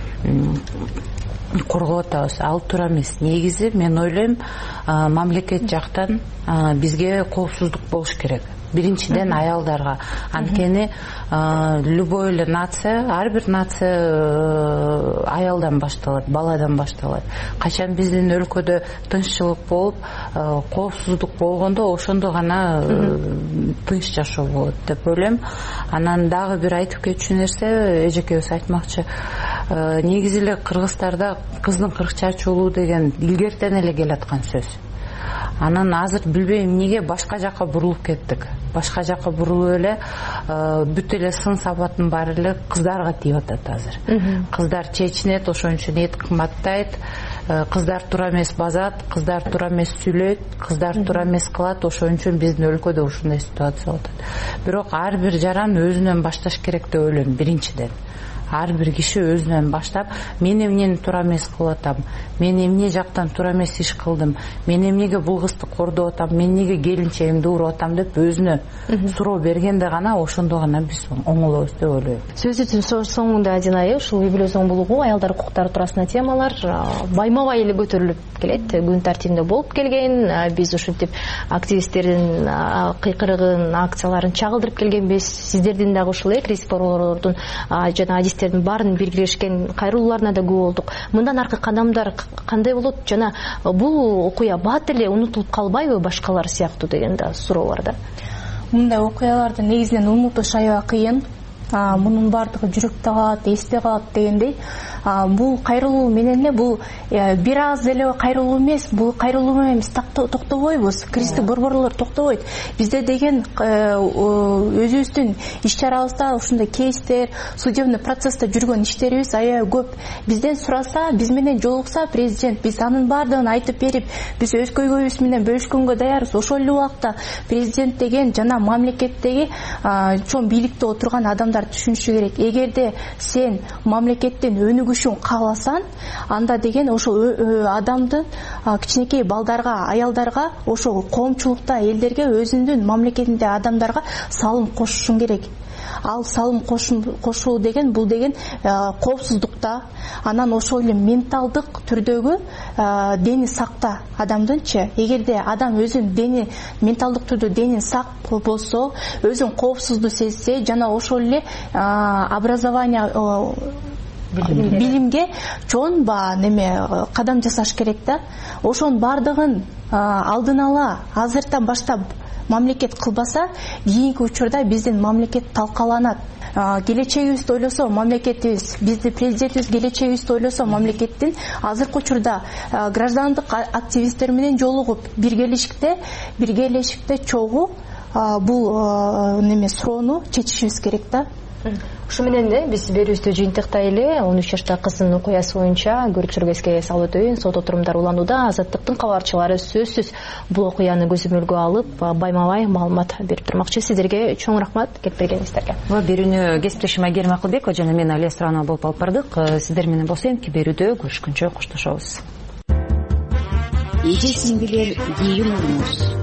коргоп атабыз. Ал туура эмес. Негизи мен ойлойм, мамлекет жактан бизге коопсуздук болуш керек. Биринчиден аялдарга. Анткени любой эле нация, ар бир нация аялдан башталат, баладан башталат. Качан биздин өлкөдө тынччылык болуп, коопсуздук болгондо ошондо гана тынч жашоо болот деп ойлойм. Анан дагы бир айтып кетчү нерсе, эжекебиз айтмакчы, негизи эле кыргыздарда кыздын кырк чачуулуу деген илгертен эле келаткан сөз. Анан азыр билбейм эмнеге башка жакка бурулуп кеттик. Башка жакка бурулуп эле бүт эле сын сапатын баары эле кыздарга тийип атат азыр. Кыздар чечинет, ошон үчүн эт кымбаттайт. Кыздар туура эмес базат, кыздар туура эмес сүйлөйт, кыздар туура эмес кылат. Ошон үчүн биздин өлкөдө ушундай ситуация болуп атат. Бирок ар бир жаран өзүнөн башташ керек деп ойлойм биринчиден. Ар бир киши өзүнөн баштап, мен эмнени туура эмес кылып атам, мен эмне жактан туура эмес иш кылдым, мен эмнеге бул кызды кордоп атам, мен эмнеге келинчегимди уруп атам деп өзүнө суроо бергенде гана ошондо гана биз оңолобуз деп ойлойм. Сөзүбүздүн соңунда Адинайы, ушул үй бүлө зомбулугу, аялдар укуктары туурасында темалар байма-бай эле көтөрүлүп келет, күн тартибинде болуп келген. Биз ушинтип активисттердин кыйкырыгын, акцияларын чагылдырып келгенбиз. Сиздердин дагы ушул кризис борборлордун жана адистердин баарын биргелешкен кайрылууларына да күбө болдук. Мындан аркы кадамдар кандай болот жана бул окуя бат эле унутулуп калбайбы башкалар сыяктуу деген да суроо бар да. Мындай окуяларды негизинен унутуш аябай кыйын. Мунун баардыгы жүрөктө калат, эсте калат дегендей. Бул кайрылуу менен эле бул бир аз эле кайрылуу эмес, бул кайрылуу менен биз токтобойбуз. Кристиктик борборлор токтобойт. Бизде деген өзүбүздүн иш-чарабызда ушундай кейстер, судебный процессте жүргөн иштерибиз аябай көп. Бизден сураса, биз менен жолукса президент, биз анын баардыгын айтып берип, биз өз көйгөйүбүз менен бөлүшкөнгө даярбыз. Ошол эле убакта президент деген жана мамлекеттеги чоң бийликте отурган адамдар адамдар түшүнүшү керек. Эгерде сен мамлекеттен өнүгүшүн кааласаң, анда деген ошол адамдын кичинекей балдарга, аялдарга, ошол коомчулукта элдерге, өзүнүн мамлекетинде адамдарга салым кошушуң керек. Ал салым кошуу деген бул деген коопсуздукта, анан ошол эле менталдык түрдөгү дени сакта адамдынчы. Эгерде адам өзүнүн дени менталдык түрдө денин сак болсо, өзүн коопсуздуу сезсе, жана ошол эле образование билимге чоң ба неме кадам жасаш керек да. Ошонун баардыгын алдын ала азыртан баштап мамлекет кылбаса, кийинки учурда биздин мамлекет талкаланат. Келечегибизди ойлосо, мамлекетибиз, биздин президентибиз келечегибизди ойлосо, мамлекеттин азыркы учурда граждандык активисттер менен жолугуп, биргелешикте, биргелешикте чогуу бул неме суроону чечишибиз керек да. Ушу менен да биз берүүбүздү жыйынтыктайлы. он үч жаштагы кыздын окуясы боюнча көрүүчүлөргө эске салып өтөйүн, сот отурумдары уланууда. Азаттыктын кабарчылары сөзсүз бул окуяны көзөмөлгө алып, байма-бай маалымат берип турмакчы. Сиздерге чоң рахмат келип бергениңиздерге. Берүүнү кесиптешим Айгерим Акылбекова жана мен Алия Странова болуп алып бардык. Сиздер менен болсо эмки берүүдө көрүшкөнчө коштошобуз. Эже сиңдилер, кийин болуңуз.